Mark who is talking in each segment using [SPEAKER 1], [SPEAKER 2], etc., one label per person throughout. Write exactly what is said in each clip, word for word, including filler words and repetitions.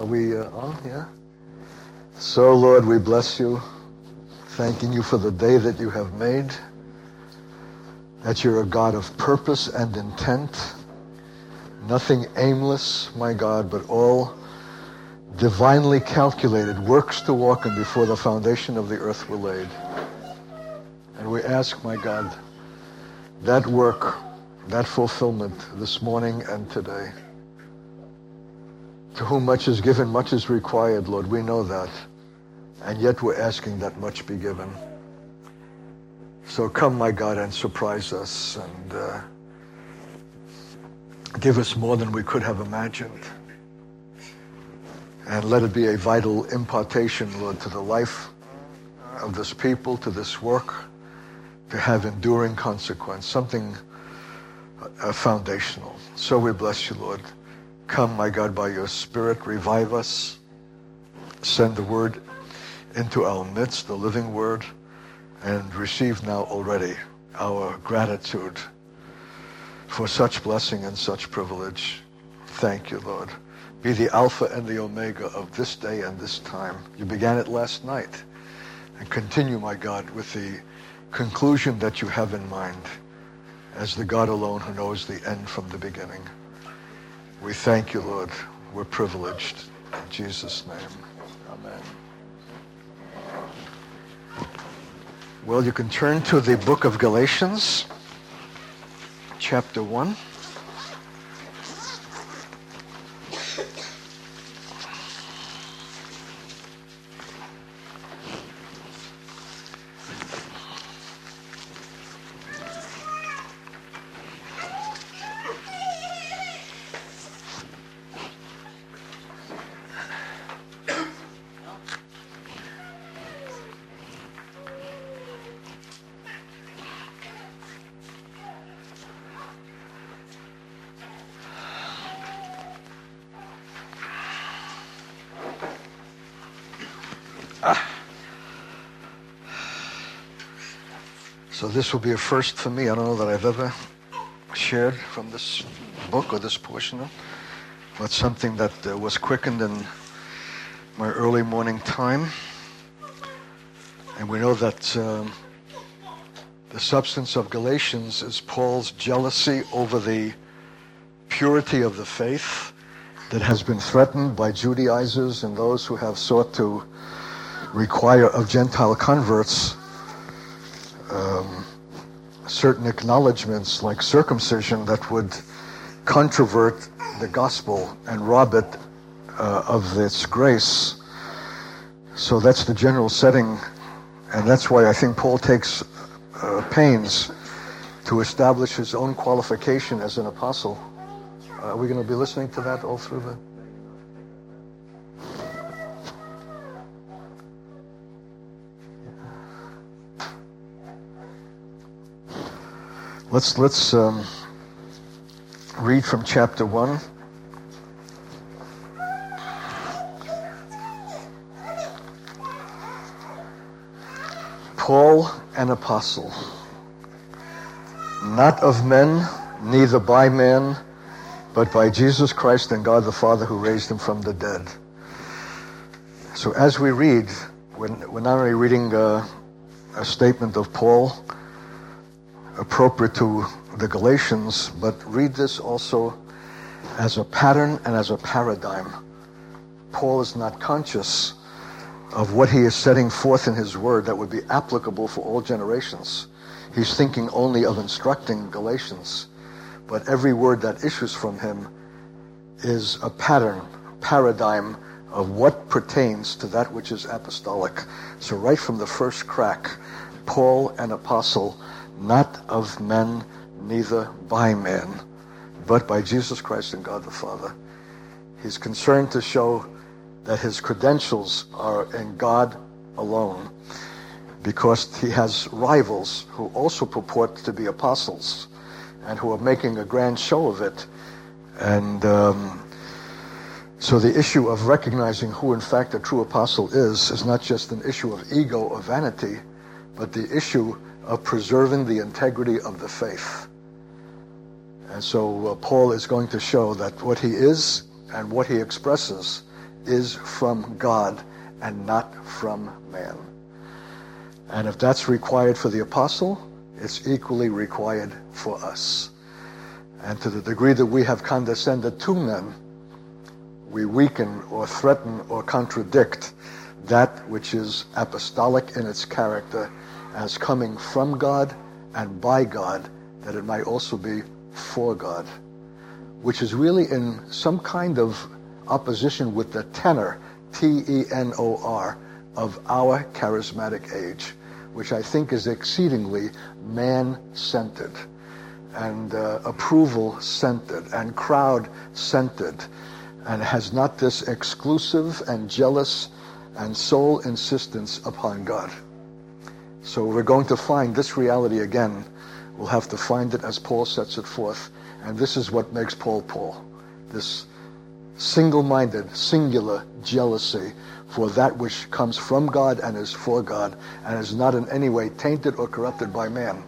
[SPEAKER 1] Are we uh, on? Yeah. So, Lord, we bless you, thanking you for the day that you have made, that you're a God of purpose and intent, nothing aimless, my God, but all divinely calculated, works to walk in before the foundation of the earth were laid. And we ask, my God, that work, that fulfillment this morning and today. To whom much is given, much is required, Lord. We know that. And yet we're asking that much be given. So come, my God, and surprise us and uh, give us more than we could have imagined. And let it be a vital impartation, Lord, to the life of this people, to this work, to have enduring consequence, something uh, foundational. So we bless you, Lord. Come, my God, by your Spirit, revive us. Send the word into our midst, the living word, and receive now already our gratitude for such blessing and such privilege. Thank you, Lord. Be the Alpha and the Omega of this day and this time. You began it last night. And continue, my God, with the conclusion that you have in mind as the God alone who knows the end from the beginning. We thank you, Lord. We're privileged. In Jesus' name, amen. Well, you can turn to the book of Galatians, chapter one. So this will be a first for me. I don't know that I've ever shared from this book or this portion of it, but something that uh, was quickened in my early morning time. And we know that um, the substance of Galatians is Paul's jealousy over the purity of the faith that has been threatened by Judaizers and those who have sought to require of Gentile converts Um, certain acknowledgments like circumcision that would controvert the gospel and rob it uh, of its grace. So that's the general setting, and that's why I think Paul takes uh, pains to establish his own qualification as an apostle. Uh, are we going to be listening to that all through the... Let's let's um, read from chapter one. Paul, an apostle, not of men, neither by man, but by Jesus Christ and God the Father who raised him from the dead. So as we read, we're, we're not only reading uh, a statement of Paul appropriate to the Galatians, but read this also as a pattern and as a paradigm. Paul is not conscious of what he is setting forth in his word that would be applicable for all generations. He's thinking only of instructing Galatians, but every word that issues from him is a pattern, paradigm of what pertains to that which is apostolic. So right from the first crack, Paul, an apostle, not of men, neither by men, but by Jesus Christ and God the Father. He's concerned to show that his credentials are in God alone, because he has rivals who also purport to be apostles and who are making a grand show of it. And um, so the issue of recognizing who in fact a true apostle is is not just an issue of ego or vanity, but the issue of preserving the integrity of the faith. And so uh, Paul is going to show that what he is and what he expresses is from God and not from man. And if that's required for the apostle, it's equally required for us. And to the degree that we have condescended to men, we weaken or threaten or contradict that which is apostolic in its character as coming from God and by God, that it might also be for God, which is really in some kind of opposition with the tenor, T E N O R, of our charismatic age, which I think is exceedingly man-centered and uh, approval-centered and crowd-centered, and has not this exclusive and jealous and sole insistence upon God. So we're going to find this reality again. We'll have to find it as Paul sets it forth. And this is what makes Paul Paul. This single-minded, singular jealousy for that which comes from God and is for God and is not in any way tainted or corrupted by man.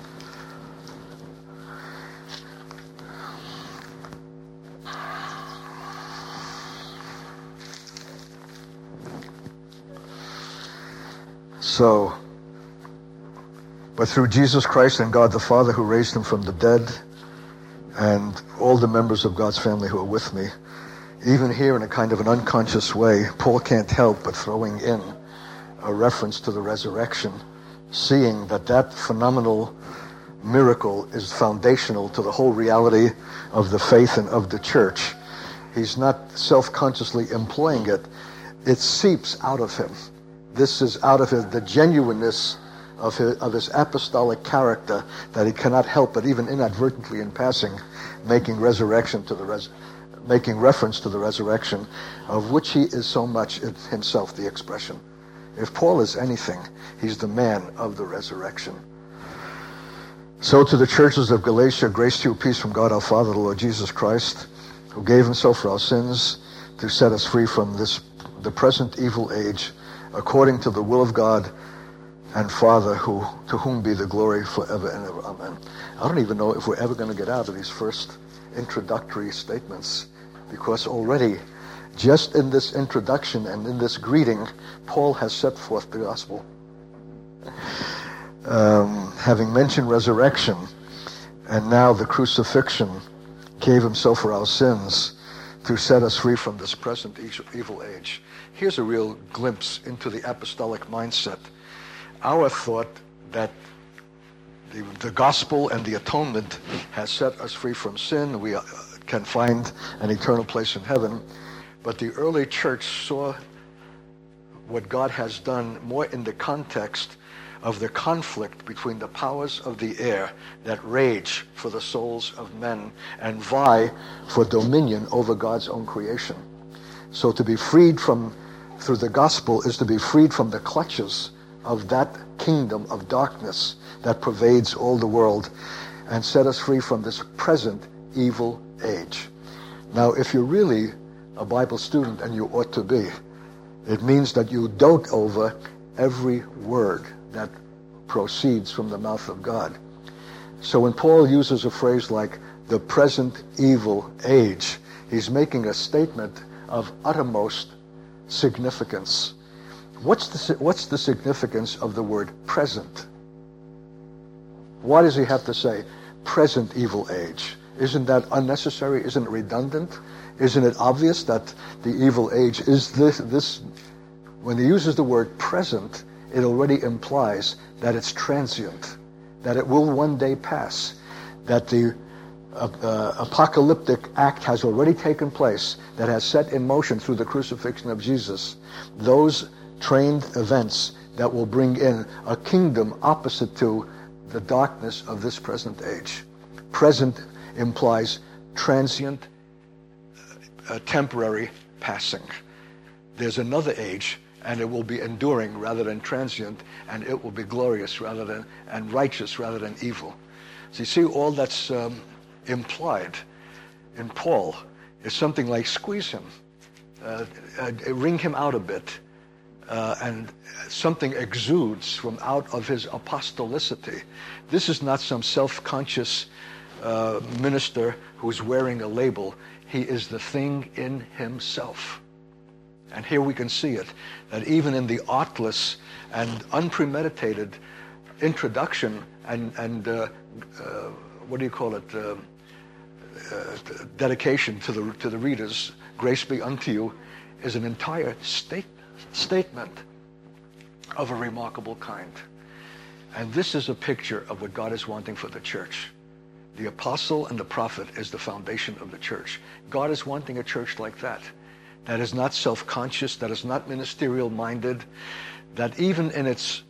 [SPEAKER 1] So, but through Jesus Christ and God the Father who raised him from the dead, and all the members of God's family who are with me, even here in a kind of an unconscious way, Paul can't help but throwing in a reference to the resurrection, seeing that that phenomenal miracle is foundational to the whole reality of the faith and of the church. He's not self-consciously employing it. It seeps out of him. This is out of his, the genuineness of his, of his apostolic character, that he cannot help but even inadvertently in passing making resurrection to the res, making reference to the resurrection, of which he is so much himself the expression. If Paul is anything, he's the man of the resurrection. So to the churches of Galatia, grace to you, peace from God our Father, the Lord Jesus Christ, who gave himself for our sins to set us free from this the present evil age, according to the will of God and Father, who to whom be the glory forever and ever. Amen. I don't even know if we're ever going to get out of these first introductory statements, because already, just in this introduction and in this greeting, Paul has set forth the gospel. Um, having mentioned resurrection, and now the crucifixion, gave himself for our sins to set us free from this present evil age. Here's a real glimpse into the apostolic mindset. Our thought that the, the gospel and the atonement has set us free from sin, we uh, can find an eternal place in heaven. But the early church saw what God has done more in the context of the conflict between the powers of the air that rage for the souls of men and vie for dominion over God's own creation. So to be freed from, through the gospel, is to be freed from the clutches of that kingdom of darkness that pervades all the world, and set us free from this present evil age. Now, if you're really a Bible student, and you ought to be, it means that you dote over every word that proceeds from the mouth of God. So when Paul uses a phrase like the present evil age, he's making a statement of uttermost significance. What's the, what's the significance of the word present? Why does he have to say present evil age? Isn't that unnecessary? Isn't it redundant? Isn't it obvious that the evil age is this, this? When he uses the word present, it already implies that it's transient, that it will one day pass, that the uh, uh, apocalyptic act has already taken place, that has set in motion through the crucifixion of Jesus those trained events that will bring in a kingdom opposite to the darkness of this present age. Present implies transient, uh, temporary passing. There's another age, and it will be enduring rather than transient, and it will be glorious rather than, and righteous rather than evil. So you see, all that's um, implied in Paul is something like squeeze him, uh, uh, wring him out a bit, uh, and something exudes from out of his apostolicity. This is not some self-conscious uh, minister who's wearing a label. He is the thing in himself. And here we can see it, that even in the artless and unpremeditated introduction and, and uh, uh, what do you call it, uh, uh, dedication to the, to the readers, grace be unto you, is an entire state, statement of a remarkable kind. And this is a picture of what God is wanting for the church. The apostle and the prophet is the foundation of the church. God is wanting a church like that, that is not self-conscious, that is not ministerial-minded, that even in its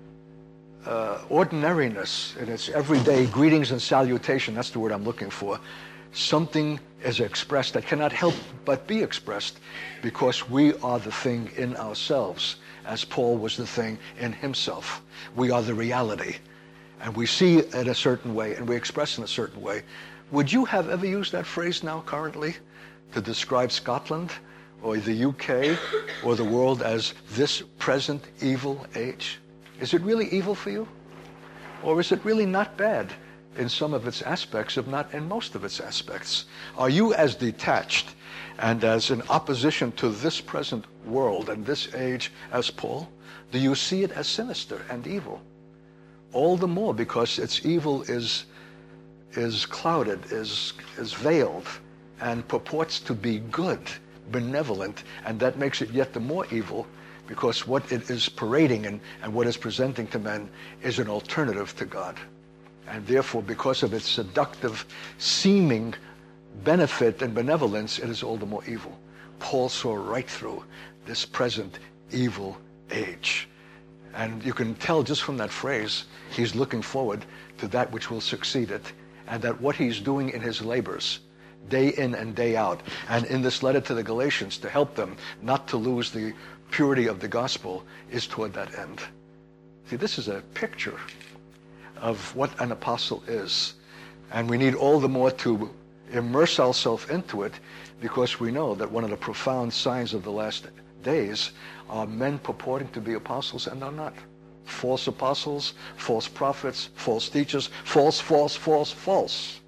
[SPEAKER 1] uh, ordinariness, in its everyday greetings and salutation, that's the word I'm looking for, something is expressed that cannot help but be expressed because we are the thing in ourselves, as Paul was the thing in himself. We are the reality, and we see it a certain way, and we express in a certain way. Would you have ever used that phrase now currently to describe Scotland or the U K or the world as this present evil age? Is it really evil for you? Or is it really not bad in some of its aspects, if not in most of its aspects? Are you as detached and as in opposition to this present world and this age as Paul? Do you see it as sinister and evil? All the more because its evil is is clouded, is is veiled, and purports to be good, benevolent, and that makes it yet the more evil because what it is parading and, and what it's presenting to men is an alternative to God. And therefore, because of its seductive seeming benefit and benevolence, it is all the more evil. Paul saw right through this present evil age. And you can tell just from that phrase, he's looking forward to that which will succeed it, and that what he's doing in his labors, day in and day out, and in this letter to the Galatians, to help them not to lose the purity of the gospel, is toward that end. See, this is a picture of what an apostle is. And we need all the more to immerse ourselves into it because we know that one of the profound signs of the last days are men purporting to be apostles and are not. False apostles, false prophets, false teachers, false, false, false, false.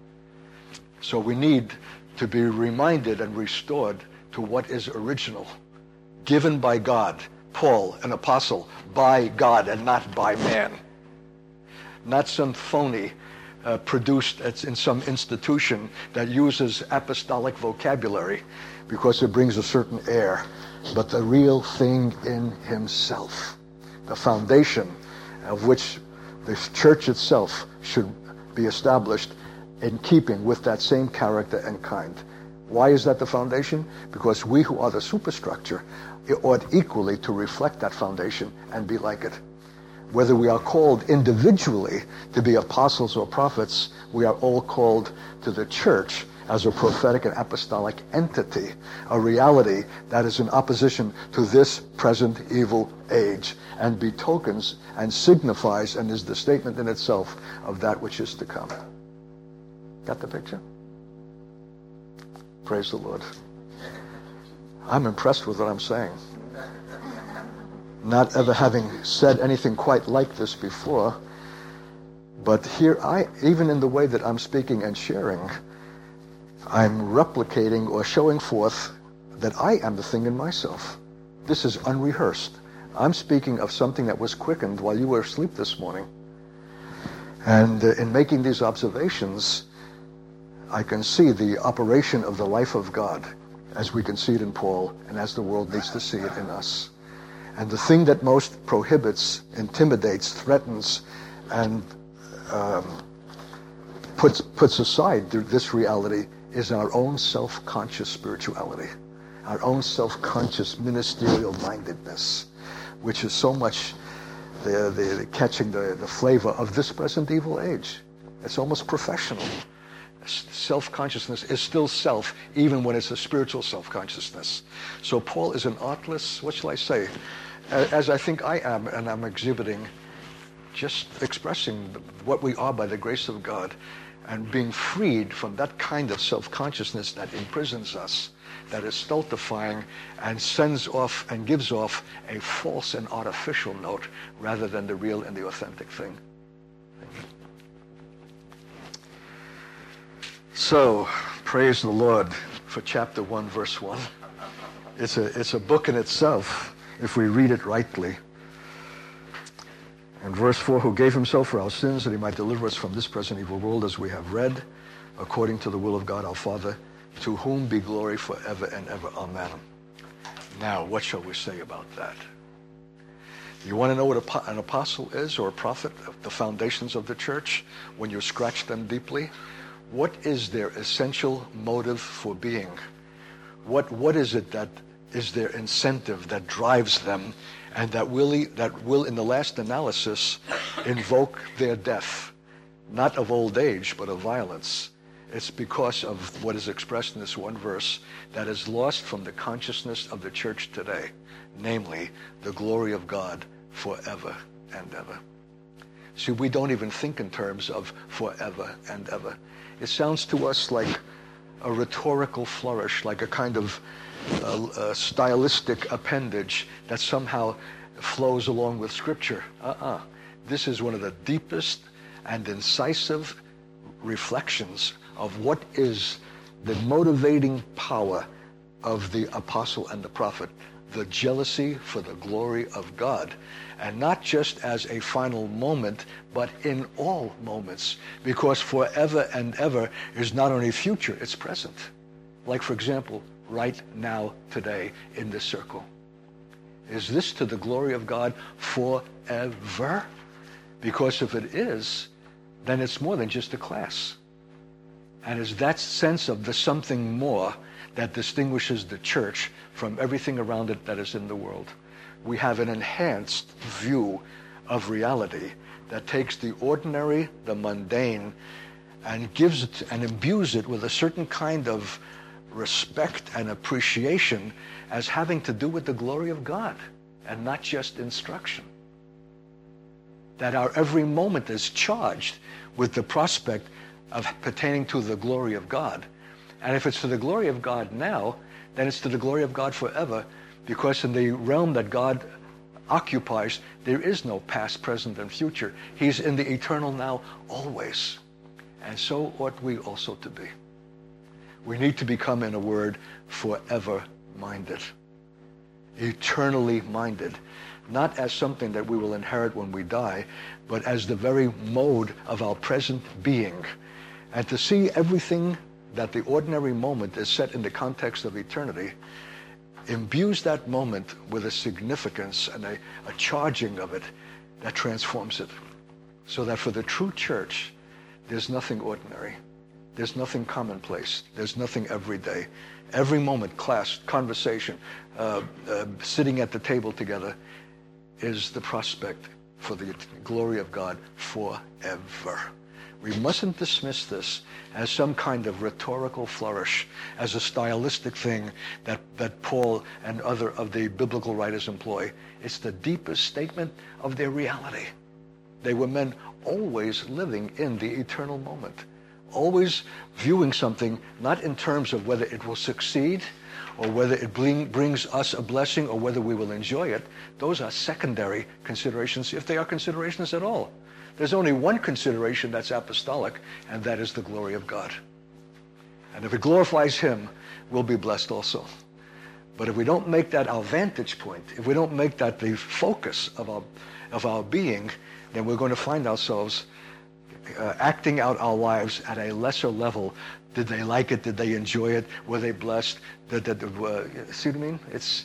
[SPEAKER 1] So we need to be reminded and restored to what is original, given by God. Paul, an apostle, by God and not by man. Not some phony uh, produced in some institution that uses apostolic vocabulary because it brings a certain air, but the real thing in himself, the foundation of which the church itself should be established in keeping with that same character and kind. Why is that the foundation? Because we who are the superstructure ought equally to reflect that foundation and be like it. Whether we are called individually to be apostles or prophets, we are all called to the church as a prophetic and apostolic entity, a reality that is in opposition to this present evil age, and betokens and signifies and is the statement in itself of that which is to come. Got the picture? Praise the Lord. I'm impressed with what I'm saying. Not ever having said anything quite like this before, but here I, even in the way that I'm speaking and sharing, I'm replicating or showing forth that I am the thing in myself. This is unrehearsed. I'm speaking of something that was quickened while you were asleep this morning. And uh, in making these observations, I can see the operation of the life of God as we can see it in Paul and as the world needs to see it in us. And the thing that most prohibits, intimidates, threatens, and um, puts puts aside this reality is our own self-conscious spirituality, our own self-conscious ministerial mindedness, which is so much the, the, the catching the, the flavor of this present evil age. It's almost professional. Self-consciousness is still self, even when it's a spiritual self-consciousness. So Paul is an artless, what shall I say, as I think I am, and I'm exhibiting, just expressing what we are by the grace of God, and being freed from that kind of self-consciousness that imprisons us, that is stultifying and sends off and gives off a false and artificial note rather than the real and the authentic thing. So, praise the Lord for chapter one, verse one. It's a, it's a book in itself if we read it rightly. And verse four, who gave himself for our sins that he might deliver us from this present evil world, as we have read, according to the will of God our Father, to whom be glory forever and ever. Amen. Now, what shall we say about that? You want to know what an apostle is, or a prophet, the foundations of the church, when you scratch them deeply? What is their essential motive for being? What What is it that is their incentive that drives them, and that will, that will in the last analysis, invoke their death? Not of old age, but of violence. It's because of what is expressed in this one verse that is lost from the consciousness of the church today, namely, the glory of God forever and ever. See, we don't even think in terms of forever and ever. It sounds to us like a rhetorical flourish, like a kind of uh, uh, stylistic appendage that somehow flows along with Scripture. Uh-uh. This is one of the deepest and incisive reflections of what is the motivating power of the apostle and the prophet, the jealousy for the glory of God. And not just as a final moment, but in all moments. Because forever and ever is not only future, it's present. Like, for example, right now, today, in this circle. Is this to the glory of God forever? Because if it is, then it's more than just a class. And it's that sense of the something more that distinguishes the church from everything around it that is in the world. We have an enhanced view of reality that takes the ordinary, the mundane, and gives it and imbues it with a certain kind of respect and appreciation as having to do with the glory of God and not just instruction. That our every moment is charged with the prospect of pertaining to the glory of God. And if it's to the glory of God now, then it's to the glory of God forever, because in the realm that God occupies, there is no past, present, and future. He's in the eternal now always. And so ought we also to be. We need to become, in a word, forever minded. Eternally minded. Not as something that we will inherit when we die, but as the very mode of our present being. And to see everything that the ordinary moment is set in the context of eternity imbues that moment with a significance and a, a charging of it that transforms it. So that for the true church, there's nothing ordinary. There's nothing commonplace. There's nothing everyday. Every moment, class, conversation, uh, uh, sitting at the table together is the prospect for the glory of God forever. We mustn't dismiss this as some kind of rhetorical flourish, as a stylistic thing that, that Paul and other of the biblical writers employ. It's the deepest statement of their reality. They were men always living in the eternal moment, always viewing something not in terms of whether it will succeed or whether it bring, brings us a blessing or whether we will enjoy it. Those are secondary considerations, if they are considerations at all. There's only one consideration that's apostolic, and that is the glory of God. And if it glorifies Him, we'll be blessed also. But if we don't make that our vantage point, if we don't make that the focus of our, of our being, then we're going to find ourselves uh, acting out our lives at a lesser level. Did they like it? Did they enjoy it? Were they blessed? Did, did, uh, see what I mean? It's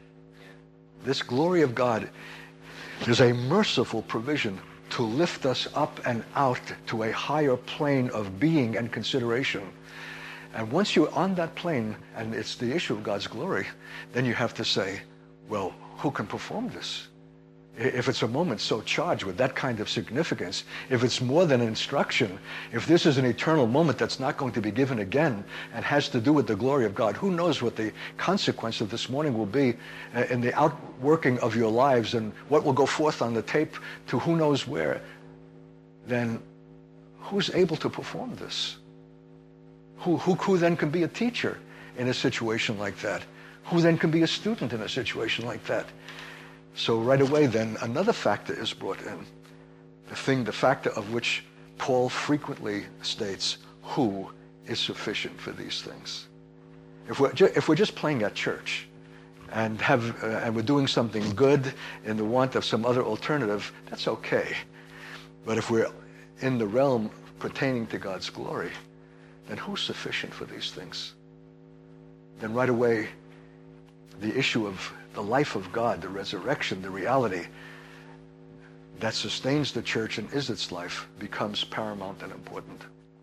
[SPEAKER 1] this glory of God is a merciful provision to lift us up and out to a higher plane of being and consideration. And once you're on that plane, and it's the issue of God's glory, then you have to say, well, who can perform this? If it's a moment so charged with that kind of significance, if it's more than instruction, if this is an eternal moment that's not going to be given again and has to do with the glory of God, who knows what the consequence of this morning will be in the outworking of your lives and what will go forth on the tape to who knows where, then who's able to perform this? Who, who, who then can be a teacher in a situation like that? Who then can be a student in a situation like that? So right away then, another factor is brought in. The thing, the factor of which Paul frequently states, who is sufficient for these things? If we're, ju- if we're just playing at church, and have uh, and we're doing something good in the want of some other alternative, that's okay. But if we're in the realm pertaining to God's glory, then who's sufficient for these things? Then right away, the issue of the life of God, the resurrection, the reality that sustains the church and is its life becomes paramount and important.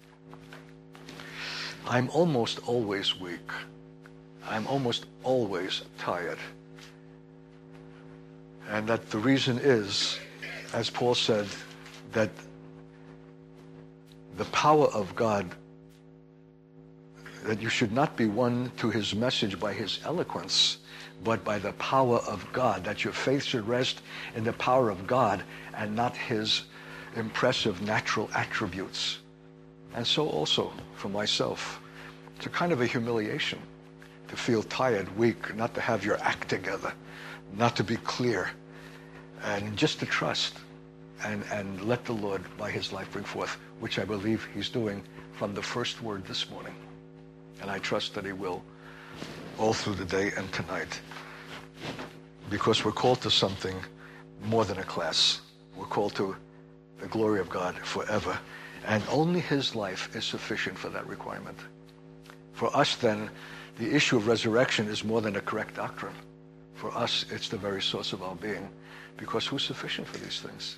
[SPEAKER 1] I'm almost always weak. I'm almost always tired. And that the reason is, as Paul said, that the power of God, that you should not be won to his message by his eloquence, but by the power of God, that your faith should rest in the power of God and not his impressive natural attributes. And so also for myself, it's a kind of a humiliation to feel tired, weak, not to have your act together, not to be clear, and just to trust and, and let the Lord by his life bring forth, which I believe he's doing from the first word this morning. And I trust that he will all through the day and tonight, because we're called to something more than a class. We're called to the glory of God forever, and only his life is sufficient for that requirement. For us then, the issue of resurrection is more than a correct doctrine. For us, it's the very source of our being, because who's sufficient for these things?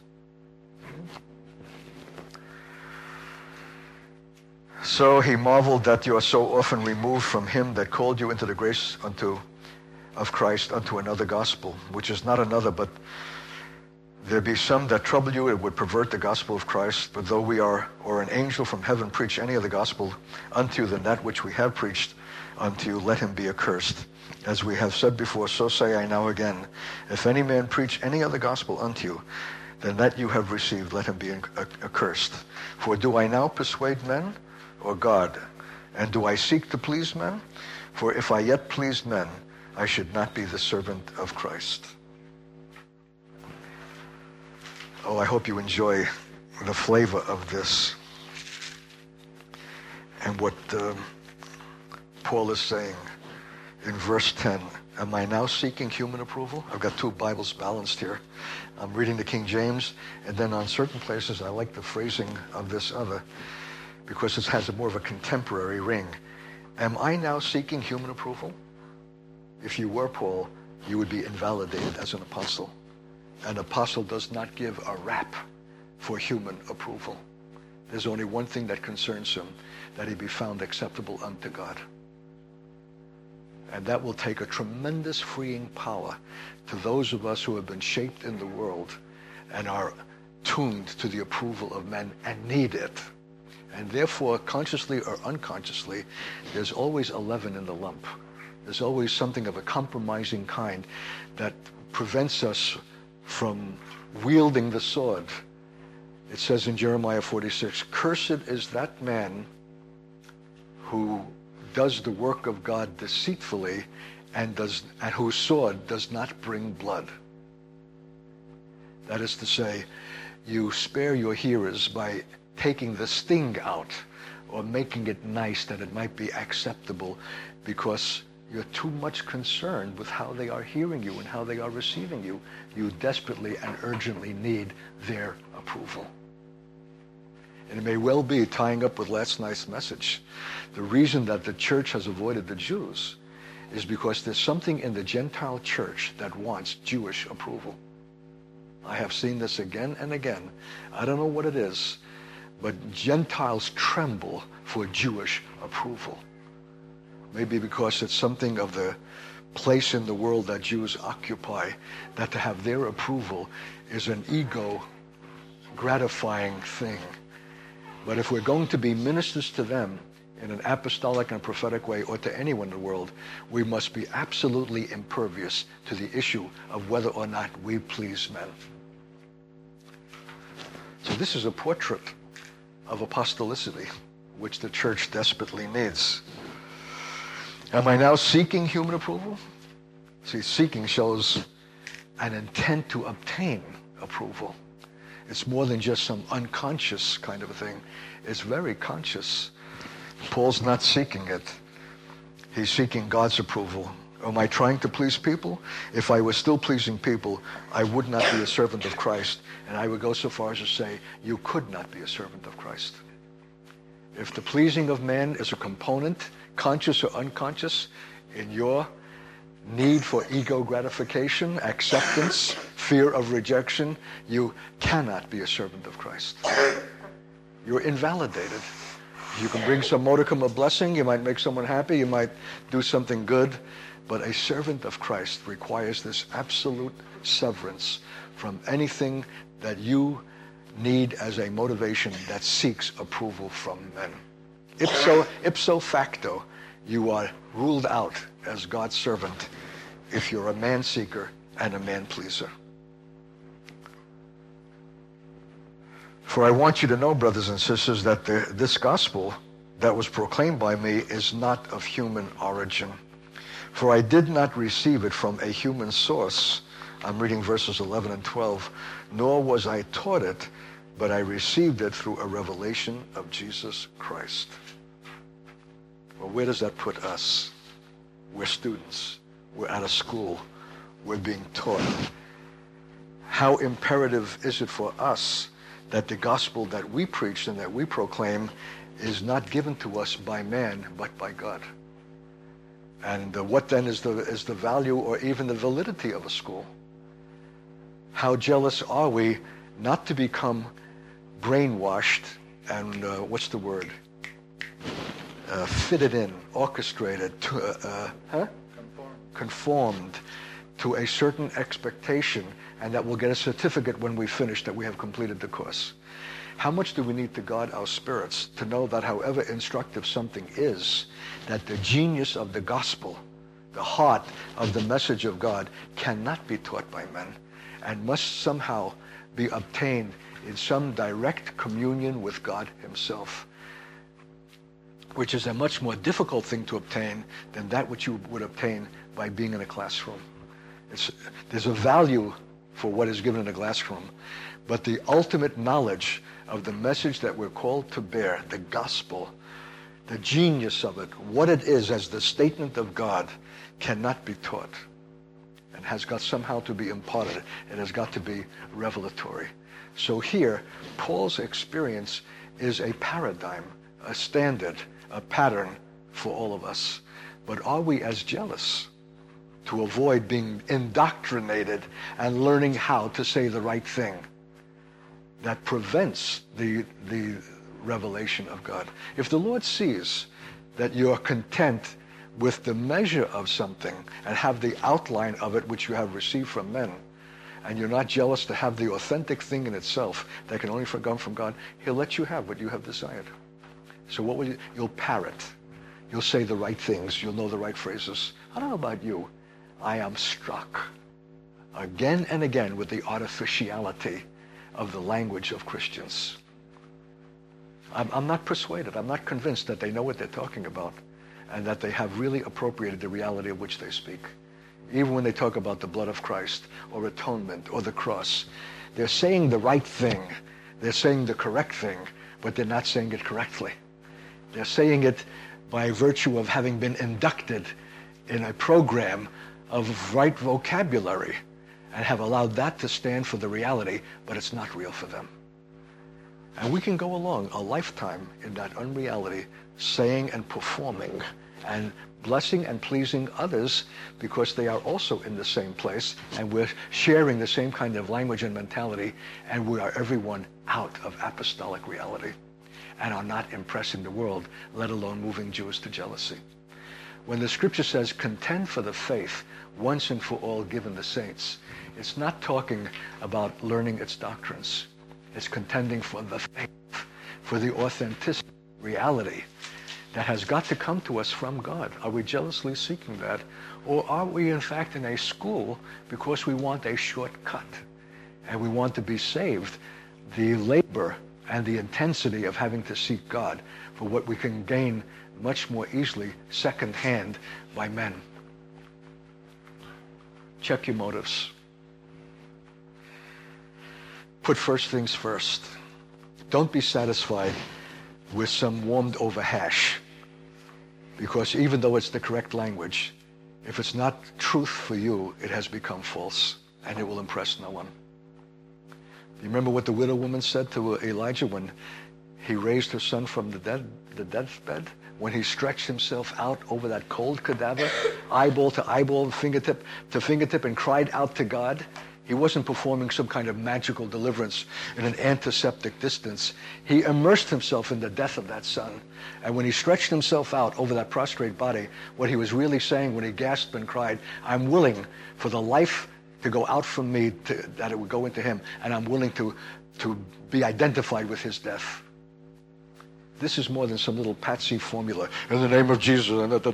[SPEAKER 1] So he marveled that you are so often removed from him that called you into the grace unto of Christ unto another gospel, which is not another, but there be some that trouble you, it would pervert the gospel of Christ. But though we are, or an angel from heaven, preach any other gospel unto you than that which we have preached unto you, let him be accursed. As we have said before, so say I now again, if any man preach any other gospel unto you than that you have received, let him be accursed. For do I now persuade men or God? And do I seek to please men? For if I yet pleased men, I should not be the servant of Christ. Oh, I hope you enjoy the flavor of this and what um, Paul is saying in verse ten. Am I now seeking human approval? I've got two Bibles balanced here. I'm reading the King James, and then on certain places I like the phrasing of this other because it has a more of a contemporary ring. Am I now seeking human approval? If you were Paul, you would be invalidated as an apostle. An apostle does not give a rap for human approval. There's only one thing that concerns him, that he be found acceptable unto God. And that will take a tremendous freeing power to those of us who have been shaped in the world and are tuned to the approval of men and need it. And therefore, consciously or unconsciously, there's always a leaven in the lump. There's always something of a compromising kind that prevents us from wielding the sword. It says in Jeremiah forty-six, cursed is that man who does the work of God deceitfully and does and whose sword does not bring blood. That is to say, you spare your hearers by taking the sting out or making it nice that it might be acceptable, because you're too much concerned with how they are hearing you and how they are receiving you. You desperately and urgently need their approval. And it may well be, tying up with last night's message, the reason that the church has avoided the Jews is because there's something in the Gentile church that wants Jewish approval. I have seen this again and again. I don't know what it is, but Gentiles tremble for Jewish approval. Maybe because it's something of the place in the world that Jews occupy, that to have their approval is an ego gratifying thing. But if we're going to be ministers to them in an apostolic and prophetic way, or to anyone in the world, we must be absolutely impervious to the issue of whether or not we please men. So this is a portrait of apostolicity, which the church desperately needs. Am I now seeking human approval? See, seeking shows an intent to obtain approval. It's more than just some unconscious kind of a thing. It's very conscious. Paul's not seeking it. He's seeking God's approval, Am I trying to please people? If I was still pleasing people, I would not be a servant of Christ. And I would go so far as to say, you could not be a servant of Christ. If the pleasing of man is a component, conscious or unconscious, in your need for ego gratification, acceptance, fear of rejection, you cannot be a servant of Christ. You're invalidated. You can bring some modicum of blessing, you might make someone happy, you might do something good, but a servant of Christ requires this absolute severance from anything that you need as a motivation that seeks approval from men. Ipso, ipso facto, you are ruled out as God's servant if you're a man-seeker and a man-pleaser. For I want you to know, brothers and sisters, that the, this gospel that was proclaimed by me is not of human origin. For I did not receive it from a human source. I'm reading verses eleven and twelve. Nor was I taught it, but I received it through a revelation of Jesus Christ. Well, where does that put us? We're students. We're at a school. We're being taught. How imperative is it for us that the gospel that we preach and that we proclaim is not given to us by man, but by God? And uh, what then is the, is the value or even the validity of a school? How jealous are we not to become brainwashed and, uh, what's the word? Uh, fitted in, orchestrated, to, uh, uh, huh? Conformed. Conformed to a certain expectation, and that we'll get a certificate when we finish that we have completed the course. How much do we need to guard our spirits to know that however instructive something is, that the genius of the gospel, the heart of the message of God, cannot be taught by men and must somehow be obtained in some direct communion with God himself, which is a much more difficult thing to obtain than that which you would obtain by being in a classroom. It's, there's a value for what is given in a classroom, but the ultimate knowledge of the message that we're called to bear, the gospel, the genius of it, what it is as the statement of God, cannot be taught and has got somehow to be imparted. It has got to be revelatory. So here, Paul's experience is a paradigm, a standard, a pattern for all of us. But are we as jealous to avoid being indoctrinated and learning how to say the right thing that prevents the, the revelation of God? If the Lord sees that you're content with the measure of something and have the outline of it which you have received from men, and you're not jealous to have the authentic thing in itself that can only come from God, he'll let you have what you have desired. So what will you, you'll parrot. You'll say the right things. You'll know the right phrases. I don't know about you. I am struck again and again with the artificiality of the language of Christians. I'm, I'm not persuaded. I'm not convinced that they know what they're talking about and that they have really appropriated the reality of which they speak. Even when they talk about the blood of Christ or atonement or the cross, they're saying the right thing. They're saying the correct thing, but they're not saying it correctly. They're saying it by virtue of having been inducted in a program of right vocabulary and have allowed that to stand for the reality, but it's not real for them. And we can go along a lifetime in that unreality, saying and performing and blessing and pleasing others because they are also in the same place and we're sharing the same kind of language and mentality, and we are everyone out of apostolic reality and are not impressing the world, let alone moving Jews to jealousy. When the scripture says, contend for the faith once and for all given the saints, it's not talking about learning its doctrines. It's contending for the faith, for the authentic reality that has got to come to us from God. Are we jealously seeking that? Or are we in fact in a school because we want a shortcut and we want to be saved the labor and the intensity of having to seek God for what we can gain much more easily secondhand by men? Check your motives. Put first things first. Don't be satisfied with some warmed over hash, because even though it's the correct language, If it's not truth for you, it has become false, and it will impress no one. You remember what the widow woman said to Elijah when he raised her son from the dead, the deathbed? When he stretched himself out over that cold cadaver, eyeball to eyeball, fingertip to fingertip, and cried out to God. He wasn't performing some kind of magical deliverance in an antiseptic distance. He immersed himself in the death of that son. And when he stretched himself out over that prostrate body, what he was really saying when he gasped and cried, I'm willing for the life to go out from me, to, that it would go into him, and I'm willing to, to be identified with his death. This is more than some little patsy formula. In the name of Jesus.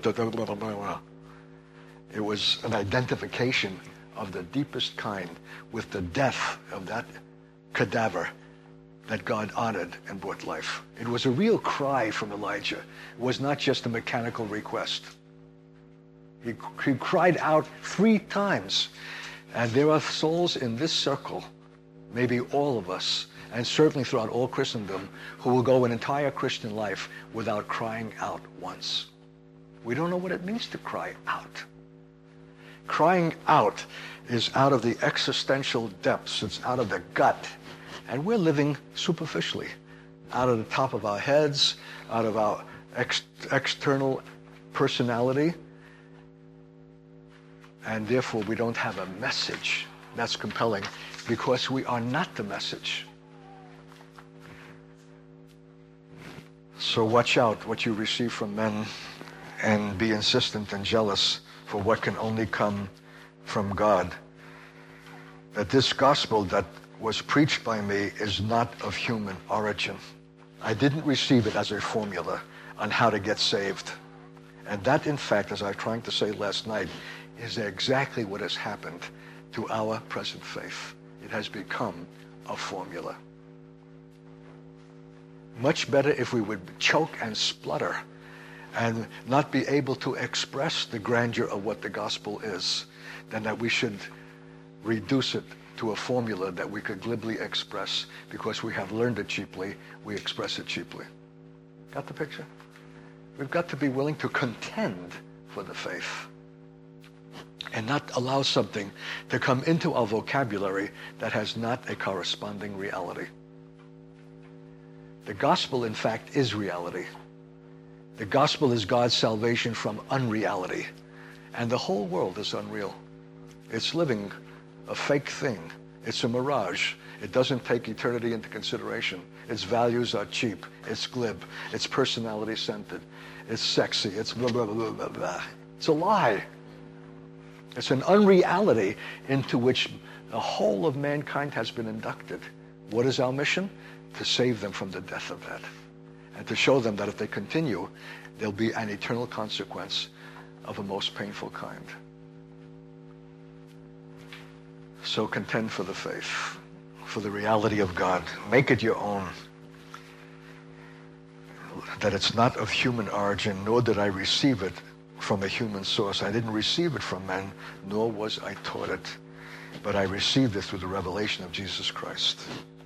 [SPEAKER 1] It was an identification of the deepest kind with the death of that cadaver that God honored and brought life. It was a real cry from Elijah. It was not just a mechanical request. He, he cried out three times. And there are souls in this circle, maybe all of us, and certainly throughout all Christendom, who will go an entire Christian life without crying out once. We don't know what it means to cry out. Crying out is out of the existential depths. It's out of the gut. And we're living superficially, out of the top of our heads, out of our ex- external personality. And therefore, we don't have a message that's compelling because we are not the message. So watch out what you receive from men and be insistent and jealous for what can only come from God. That this gospel that was preached by me is not of human origin. I didn't receive it as a formula on how to get saved. And that, in fact, as I was trying to say last night, is exactly what has happened to our present faith. It has become a formula. Much better if we would choke and splutter and not be able to express the grandeur of what the gospel is, than that we should reduce it to a formula that we could glibly express because we have learned it cheaply, we express it cheaply. Got the picture? We've got to be willing to contend for the faith and not allow something to come into our vocabulary that has not a corresponding reality. The gospel, in fact, is reality. The gospel is God's salvation from unreality. And the whole world is unreal. It's living a fake thing. It's a mirage. It doesn't take eternity into consideration. Its values are cheap. It's glib. It's personality-centered. It's sexy. It's blah, blah, blah, blah, blah. It's a lie. It's an unreality into which the whole of mankind has been inducted. What is our mission? To save them from the death of that. And to show them that if they continue, there'll be an eternal consequence of a most painful kind. So contend for the faith, for the reality of God. Make it your own. That it's not of human origin, nor did I receive it from a human source. I didn't receive it from men, nor was I taught it. But I received it through the revelation of Jesus Christ.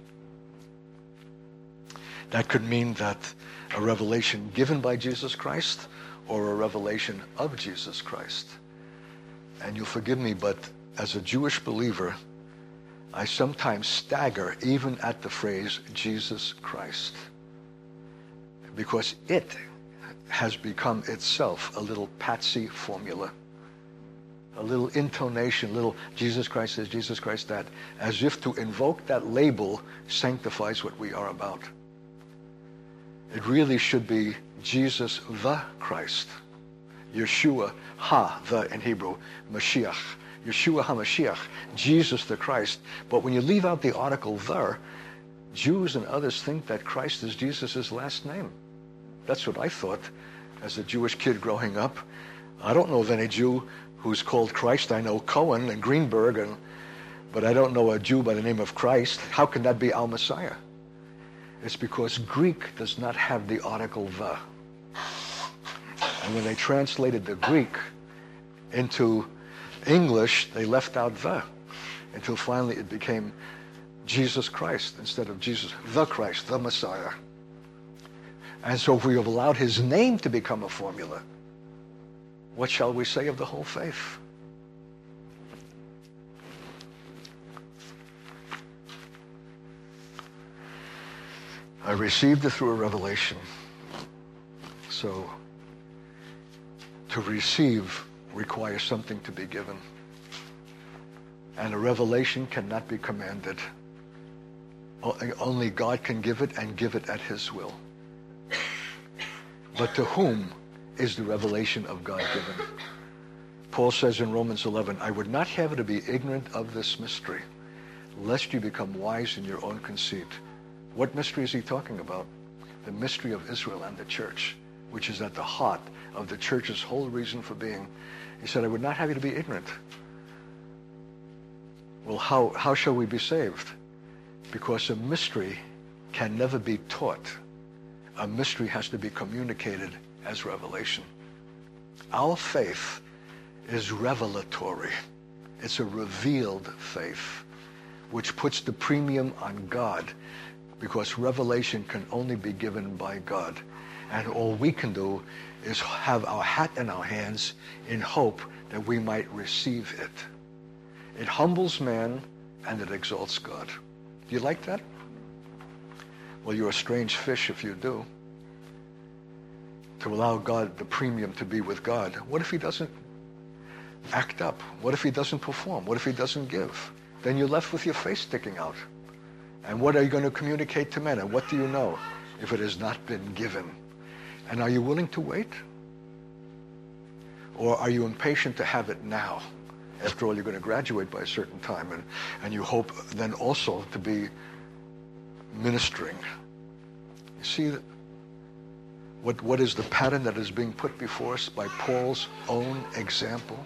[SPEAKER 1] That could mean that a revelation given by Jesus Christ or a revelation of Jesus Christ. And you'll forgive me, but as a Jewish believer, I sometimes stagger even at the phrase Jesus Christ, because it has become itself a little patsy formula, a little intonation, little Jesus Christ this, Jesus Christ that, as if to invoke that label sanctifies what we are about. It really should be Jesus the Christ. Yeshua ha, the in Hebrew, Mashiach. Yeshua HaMashiach, Jesus the Christ. But when you leave out the article the, Jews and others think that Christ is Jesus' last name. That's what I thought as a Jewish kid growing up. I don't know of any Jew who's called Christ. I know Cohen and Greenberg, and, but I don't know a Jew by the name of Christ. How can that be our Messiah? It's because Greek does not have the article the. And when they translated the Greek into English, they left out the, until finally it became Jesus Christ instead of Jesus the Christ, the Messiah. And so if we have allowed his name to become a formula, what shall we say of the whole faith? I received it through a revelation. So, to receive requires something to be given. And a revelation cannot be commanded. Only God can give it, and give it at His will. But to whom is the revelation of God given? Paul says in Romans eleven, I would not have you to be ignorant of this mystery, lest you become wise in your own conceit. What mystery is he talking about? The mystery of Israel and the church, which is at the heart of the church's whole reason for being. He said, I would not have you to be ignorant. Well, how, how shall we be saved? Because a mystery can never be taught. A mystery has to be communicated as revelation. Our faith is revelatory. It's a revealed faith, which puts the premium on God, because revelation can only be given by God. And all we can do is have our hat in our hands in hope that we might receive it. It humbles man and it exalts God. Do you like that? Well, you're a strange fish if you do. To allow God the premium to be with God. What if he doesn't act up? What if he doesn't perform? What if he doesn't give? Then you're left with your face sticking out. And what are you going to communicate to men? And what do you know if it has not been given? And are you willing to wait? Or are you impatient to have it now? After all, you're going to graduate by a certain time, and, and you hope then also to be ministering. You see what, what is the pattern that is being put before us by Paul's own example?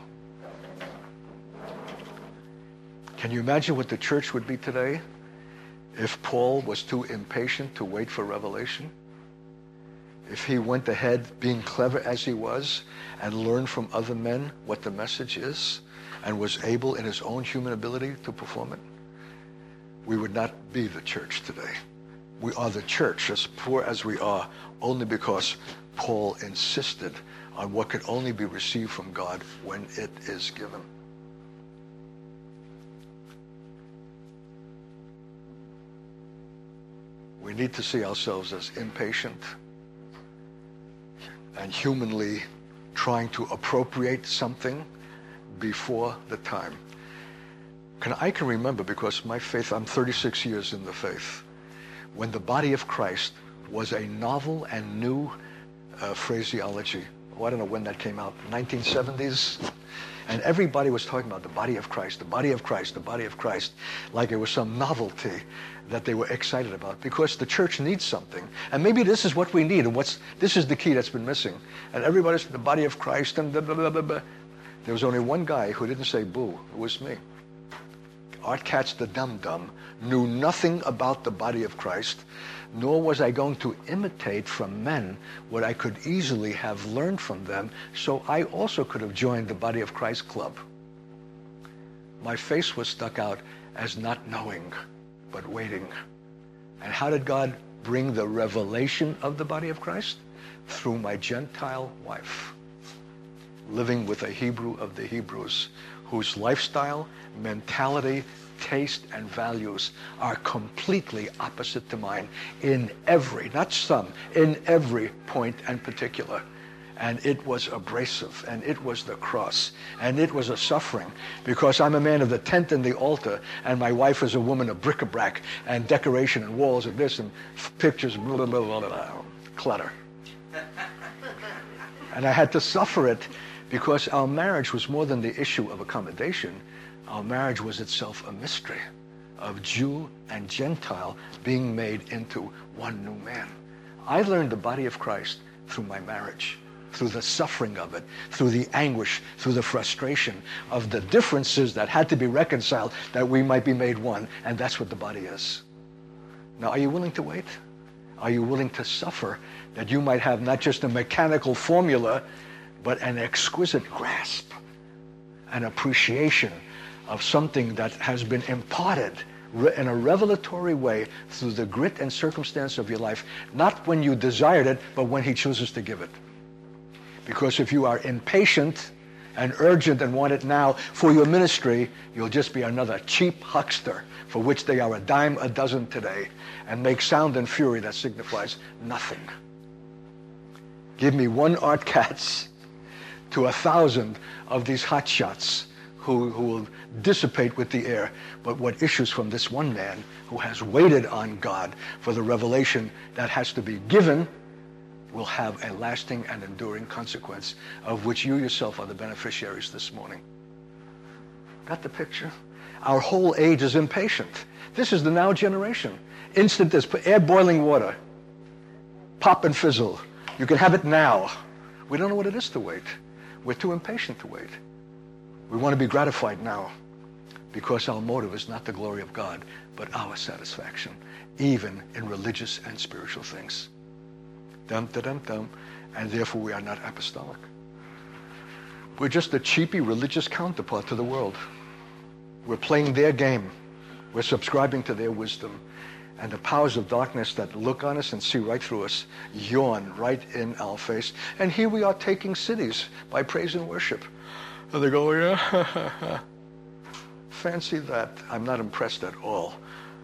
[SPEAKER 1] Can you imagine what the church would be today if Paul was too impatient to wait for revelation? If he went ahead, being clever as he was, and learned from other men what the message is, and was able in his own human ability to perform it, we would not be the church today. We are the church, as poor as we are, only because Paul insisted on what could only be received from God when it is given. We need to see ourselves as impatient and humanly trying to appropriate something before the time. Can, I can remember, because my faith, I'm thirty-six years in the faith, when the body of Christ was a novel and new uh, phraseology. Oh, I don't know when that came out, nineteen seventies? And everybody was talking about the body of Christ, the body of Christ, the body of Christ, like it was some novelty that they were excited about, because the church needs something. And maybe this is what we need, and what's this is the key that's been missing. And everybody's the body of Christ, and blah, blah, blah, blah, blah. There was only one guy who didn't say boo. It was me. Art Katz, the dum-dum, knew nothing about the body of Christ, nor was I going to imitate from men what I could easily have learned from them, so I also could have joined the Body of Christ club. My face was stuck out as not knowing, but waiting. And how did God bring the revelation of the body of Christ? Through my Gentile wife, living with a Hebrew of the Hebrews, whose lifestyle, mentality, taste, and values are completely opposite to mine in every, not some, in every point and particular. And it was abrasive, and it was the cross, and it was a suffering, because I'm a man of the tent and the altar, and my wife is a woman of bric-a-brac and decoration and walls and this and pictures, blah, blah, blah, blah, blah, clutter. And I had to suffer it, because our marriage was more than the issue of accommodation. Our marriage was itself a mystery of Jew and Gentile being made into one new man. I learned the body of Christ through my marriage, through the suffering of it, through the anguish, through the frustration of the differences that had to be reconciled that we might be made one, and that's what the body is. Now, are you willing to wait? Are you willing to suffer that you might have not just a mechanical formula, but an exquisite grasp, an appreciation of something that has been imparted in a revelatory way through the grit and circumstance of your life, not when you desired it, but when he chooses to give it. Because if you are impatient and urgent and want it now for your ministry, you'll just be another cheap huckster for which they are a dime a dozen today and make sound and fury that signifies nothing. Give me one Art Katz to a thousand of these hotshots who, who will dissipate with the air. But what issues from this one man who has waited on God for the revelation that has to be given will have a lasting and enduring consequence of which you yourself are the beneficiaries this morning. Got the picture? Our whole age is impatient. This is the now generation. Instant this, air boiling water, pop and fizzle. You can have it now. We don't know what it is to wait. We're too impatient to wait. We want to be gratified now because our motive is not the glory of God, but our satisfaction, even in religious and spiritual things. Dum, da, dum, dum, and therefore we are not apostolic. We're just a cheapy religious counterpart to the world. We're playing their game. We're subscribing to their wisdom. And the powers of darkness that look on us and see right through us yawn right in our face. And here we are taking cities by praise and worship. And they go, yeah, fancy that. I'm not impressed at all.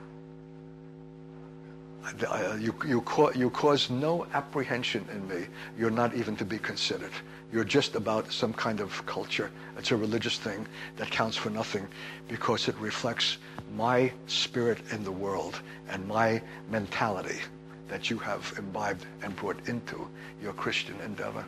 [SPEAKER 1] You, you, ca- you cause no apprehension in me. You're not even to be considered. You're just about some kind of culture. It's a religious thing that counts for nothing because it reflects my spirit in the world and my mentality that you have imbibed and brought into your Christian endeavor.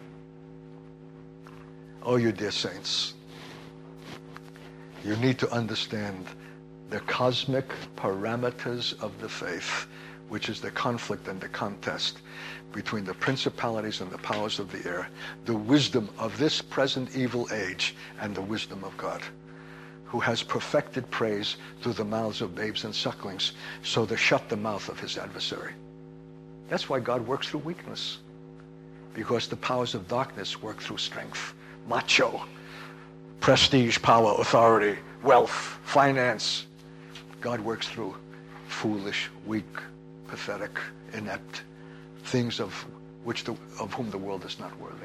[SPEAKER 1] Oh, you dear saints, you need to understand the cosmic parameters of the faith, which is the conflict and the contest between the principalities and the powers of the air, the wisdom of this present evil age, and the wisdom of God, who has perfected praise through the mouths of babes and sucklings, so to shut the mouth of his adversary. That's why God works through weakness, because the powers of darkness work through strength, macho, prestige, power, authority, wealth, finance. God works through foolish, weak, pathetic, inept, things of which the, of whom the world is not worthy.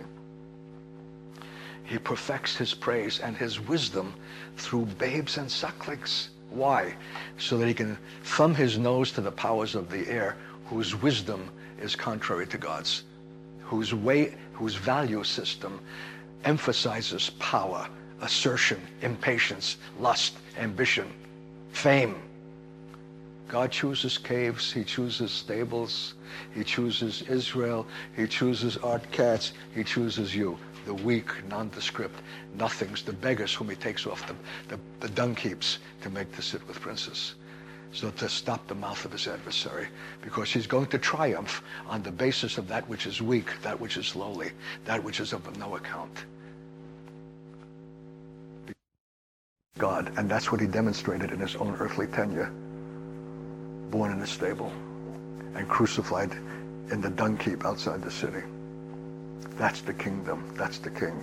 [SPEAKER 1] He perfects his praise and his wisdom through babes and sucklings. Why? So that he can thumb his nose to the powers of the air, whose wisdom is contrary to God's, whose way, whose value system emphasizes power, assertion, impatience, lust, ambition, fame. God chooses caves, he chooses stables, he chooses Israel, he chooses Art Katz, he chooses you, the weak, nondescript nothings, the beggars whom he takes off the, the, the dung heaps to make to sit with princes. So to stop the mouth of his adversary, because he's going to triumph on the basis of that which is weak, that which is lowly, that which is of no account. God, and that's what he demonstrated in his own earthly tenure. Born in a stable and crucified in the dung heap outside the city. That's the kingdom. That's the king.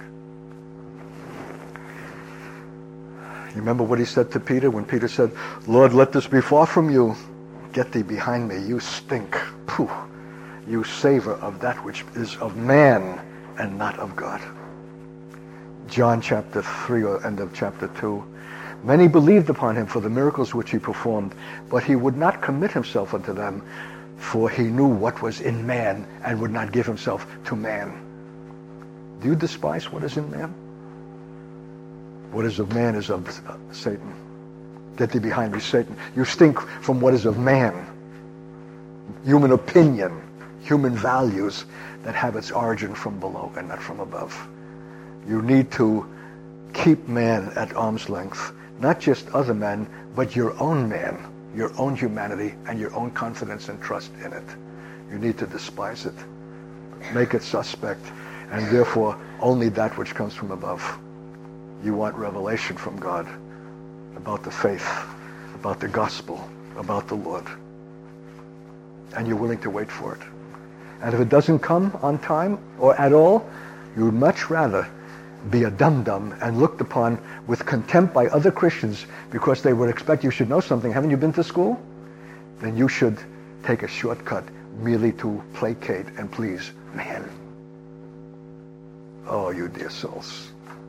[SPEAKER 1] You remember what he said to Peter when Peter said, Lord, let this be far from you. Get thee behind me. You stink. Pooh. You savor of that which is of man and not of God. John chapter three, or end of chapter two. Many believed upon him for the miracles which he performed, but he would not commit himself unto them, for he knew what was in man and would not give himself to man. Do you despise what is in man? What is of man is of uh, Satan. Get thee behind me, Satan. You stink from what is of man. Human opinion, human values that have its origin from below and not from above. You need to keep man at arm's length. Not just other men, but your own man, your own humanity, and your own confidence and trust in it. You need to despise it, make it suspect, and therefore only that which comes from above. You want revelation from God about the faith, about the gospel, about the Lord. And you're willing to wait for it. And if it doesn't come on time or at all, you would much rather be a dum-dum and looked upon with contempt by other Christians because they would expect you should know something. Haven't you been to school? Then you should take a shortcut merely to placate and please man. Oh, you dear souls.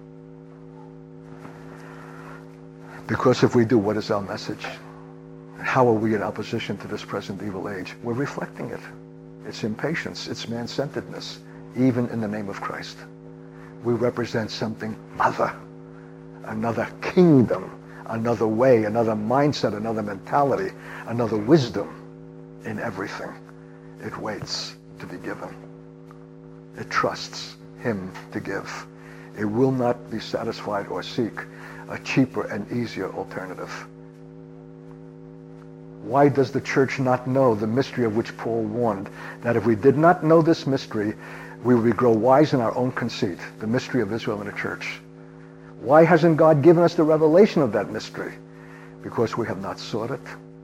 [SPEAKER 1] Because if we do, what is our message? How are we in opposition to this present evil age? We're reflecting it. It's impatience. It's man-centeredness, even in the name of Christ. We represent something other, another kingdom, another way, another mindset, another mentality, another wisdom in everything. It waits to be given. It trusts him to give. It will not be satisfied or seek a cheaper and easier alternative. Why does the church not know the mystery of which Paul warned, that if we did not know this mystery, we would grow wise in our own conceit, the mystery of Israel in the church? Why hasn't God given us the revelation of that mystery? Because we have not sought it.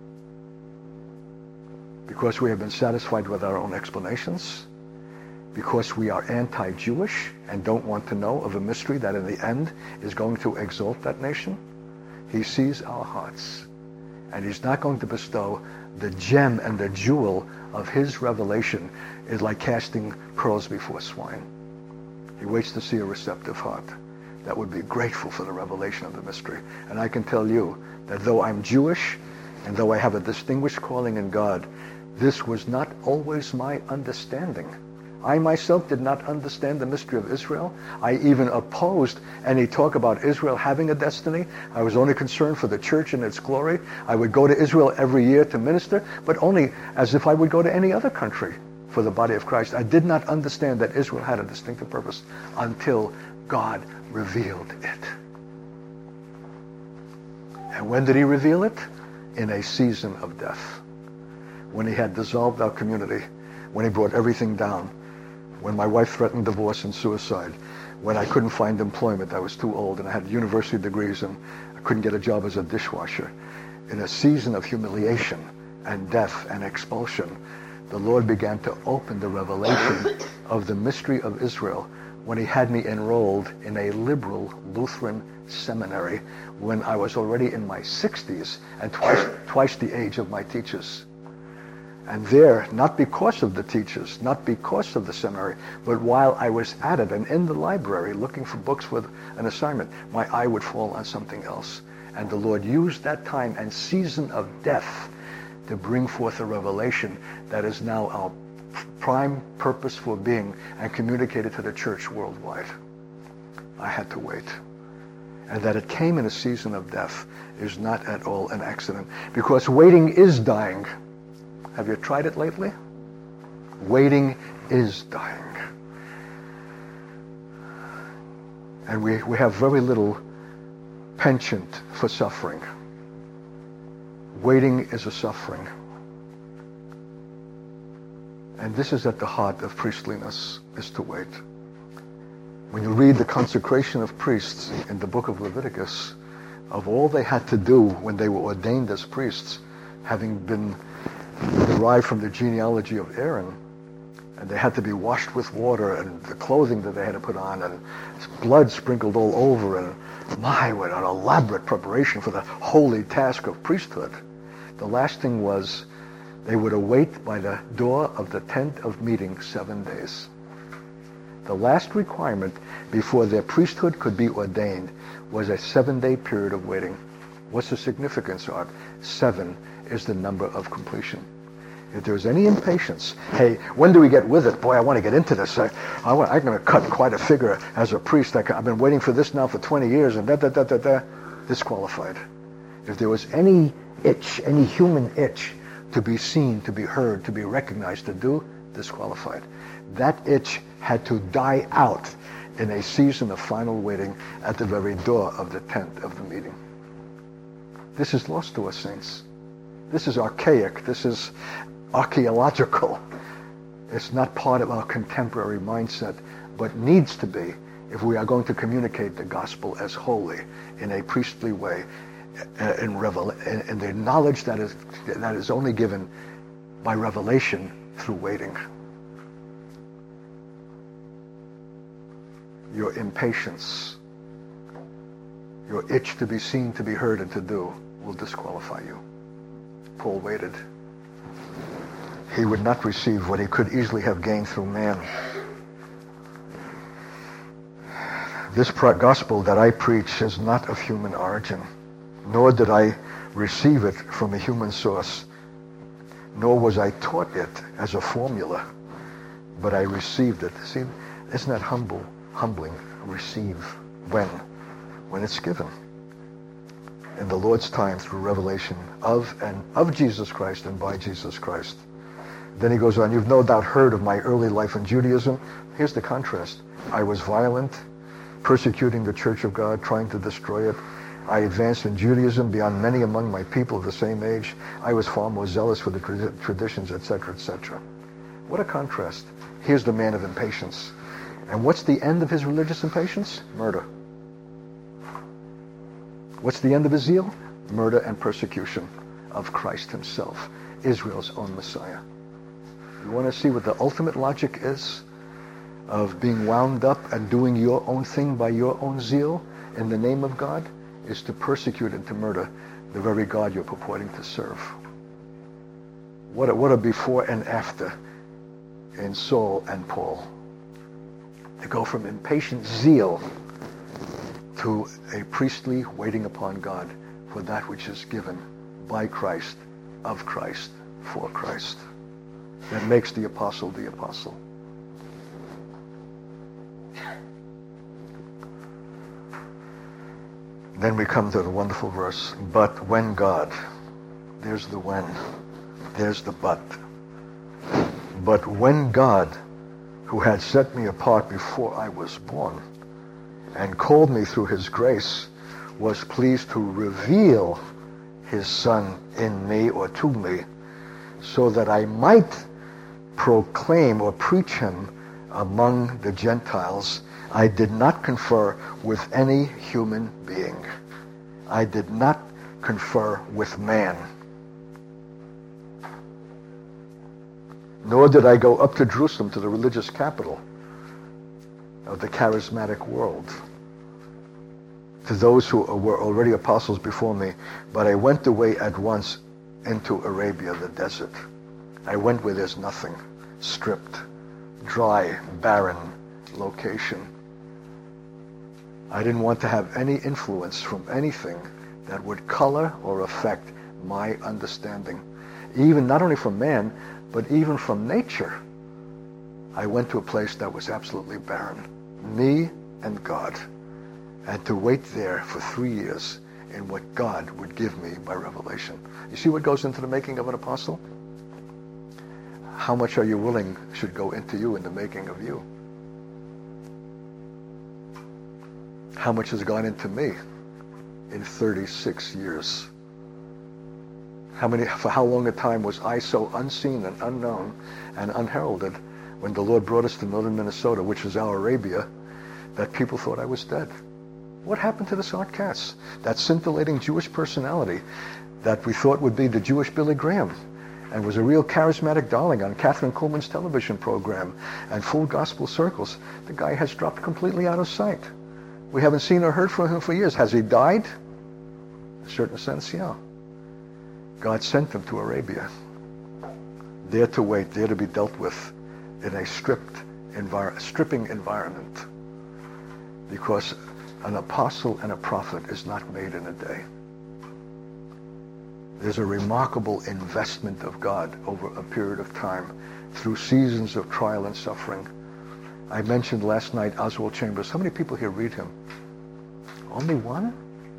[SPEAKER 1] Because we have been satisfied with our own explanations. Because we are anti-Jewish and don't want to know of a mystery that in the end is going to exalt that nation. He sees our hearts. And he's not going to bestow the gem and the jewel of his revelation. Is like casting pearls before swine. He waits to see a receptive heart that would be grateful for the revelation of the mystery. And I can tell you that though I'm Jewish and though I have a distinguished calling in God, this was not always my understanding. I myself did not understand the mystery of Israel. I even opposed any talk about Israel having a destiny. I was only concerned for the church and its glory. I would go to Israel every year to minister, but only as if I would go to any other country for the body of Christ. I did not understand that Israel had a distinctive purpose until God revealed it. And when did he reveal it? In a season of death. When he had dissolved our community, when he brought everything down, when my wife threatened divorce and suicide, when I couldn't find employment, I was too old, and I had university degrees and I couldn't get a job as a dishwasher. In a season of humiliation and death and expulsion, the Lord began to open the revelation of the mystery of Israel when he had me enrolled in a liberal Lutheran seminary when I was already in my sixties and twice, twice the age of my teachers. And there, not because of the teachers, not because of the seminary, but while I was at it and in the library looking for books with an assignment, my eye would fall on something else. And the Lord used that time and season of death to bring forth a revelation that is now our prime purpose for being and communicated to the church worldwide. I had to wait. And that it came in a season of death is not at all an accident, because waiting is dying. Have you tried it lately? Waiting is dying. And we, we have very little penchant for suffering. Waiting is a suffering. And this is at the heart of priestliness, is to wait. When you read the consecration of priests in the book of Leviticus, of all they had to do when they were ordained as priests, having been derived from the genealogy of Aaron, and they had to be washed with water, and the clothing that they had to put on, and blood sprinkled all over, and my, what an elaborate preparation for the holy task of priesthood. The last thing was they would await by the door of the tent of meeting seven days. The last requirement before their priesthood could be ordained was a seven-day period of waiting. What's the significance of it? Seven is the number of completion. If there's any impatience, hey, when do we get with it? Boy, I want to get into this. I, I want, I'm going to cut quite a figure as a priest. I, I've been waiting for this now for twenty years, and da da da da da. Disqualified. If there was any itch, any human itch, to be seen, to be heard, to be recognized, to do, disqualified. That itch had to die out in a season of final waiting at the very door of the tent of the meeting. This is lost to us, saints. This is archaic. This is archaeological. It's not part of our contemporary mindset, but needs to be if we are going to communicate the gospel as holy in a priestly way, in, revel- in the knowledge that is, that is only given by revelation through waiting. Your impatience, your itch to be seen, to be heard, and to do will disqualify you. Paul waited. He would not receive what he could easily have gained through man. this gospel that I preach is not of human origin, nor did I receive it from a human source, nor was I taught it as a formula, but I received it. See, isn't that humble, humbling? Receive. When? When it's given. In the Lord's time through revelation of and of Jesus Christ and by Jesus Christ. Then he goes on, you've no doubt heard of my early life in Judaism. Here's the contrast. I was violent, persecuting the church of God, trying to destroy it. I advanced in Judaism beyond many among my people of the same age. I was far more zealous for the tra- traditions, et cetera, et cetera. What a contrast. Here's the man of impatience. And what's the end of his religious impatience? Murder. What's the end of his zeal? Murder and persecution of Christ himself, Israel's own Messiah. You want to see what the ultimate logic is of being wound up and doing your own thing by your own zeal in the name of God? Is to persecute and to murder the very God you're purporting to serve. What a, what a before and after in Saul and Paul. To go from impatient zeal to a priestly waiting upon God for that which is given by Christ, of Christ, for Christ. That makes the apostle the apostle. Then we come to the wonderful verse, but when God, there's the when, there's the but. But when God, who had set me apart before I was born, and called me through his grace, was pleased to reveal his Son in me or to me, so that I might proclaim or preach him among the Gentiles, I did not confer with any human being. I did not confer with man. Nor did I go up to Jerusalem, to the religious capital of the charismatic world, to those who were already apostles before me, but I went away at once into Arabia, the desert. I went where there's nothing, stripped, dry, barren location. I didn't want to have any influence from anything that would color or affect my understanding, even not only from man, but even from nature. I went to a place that was absolutely barren, me and God, and to wait there for three years in what God would give me by revelation. You see what goes into the making of an apostle? How much are you willing should go into you in the making of you? How much has gone into me in thirty-six years? How many, for how long a time was I so unseen and unknown and unheralded when the Lord brought us to northern Minnesota, which is our Arabia, that people thought I was dead? What happened to the Sarkats? That scintillating Jewish personality that we thought would be the Jewish Billy Graham and was a real charismatic darling on Catherine Kuhlman's television program and full gospel circles. The guy has dropped completely out of sight. We haven't seen or heard from him for years. Has he died? In a certain sense, yeah. God sent him to Arabia, there to wait, there to be dealt with in a stripped, envir- stripping environment. Because an apostle and a prophet is not made in a day. There's a remarkable investment of God over a period of time through seasons of trial and suffering. I mentioned last night Oswald Chambers. How many people here read him? Only one?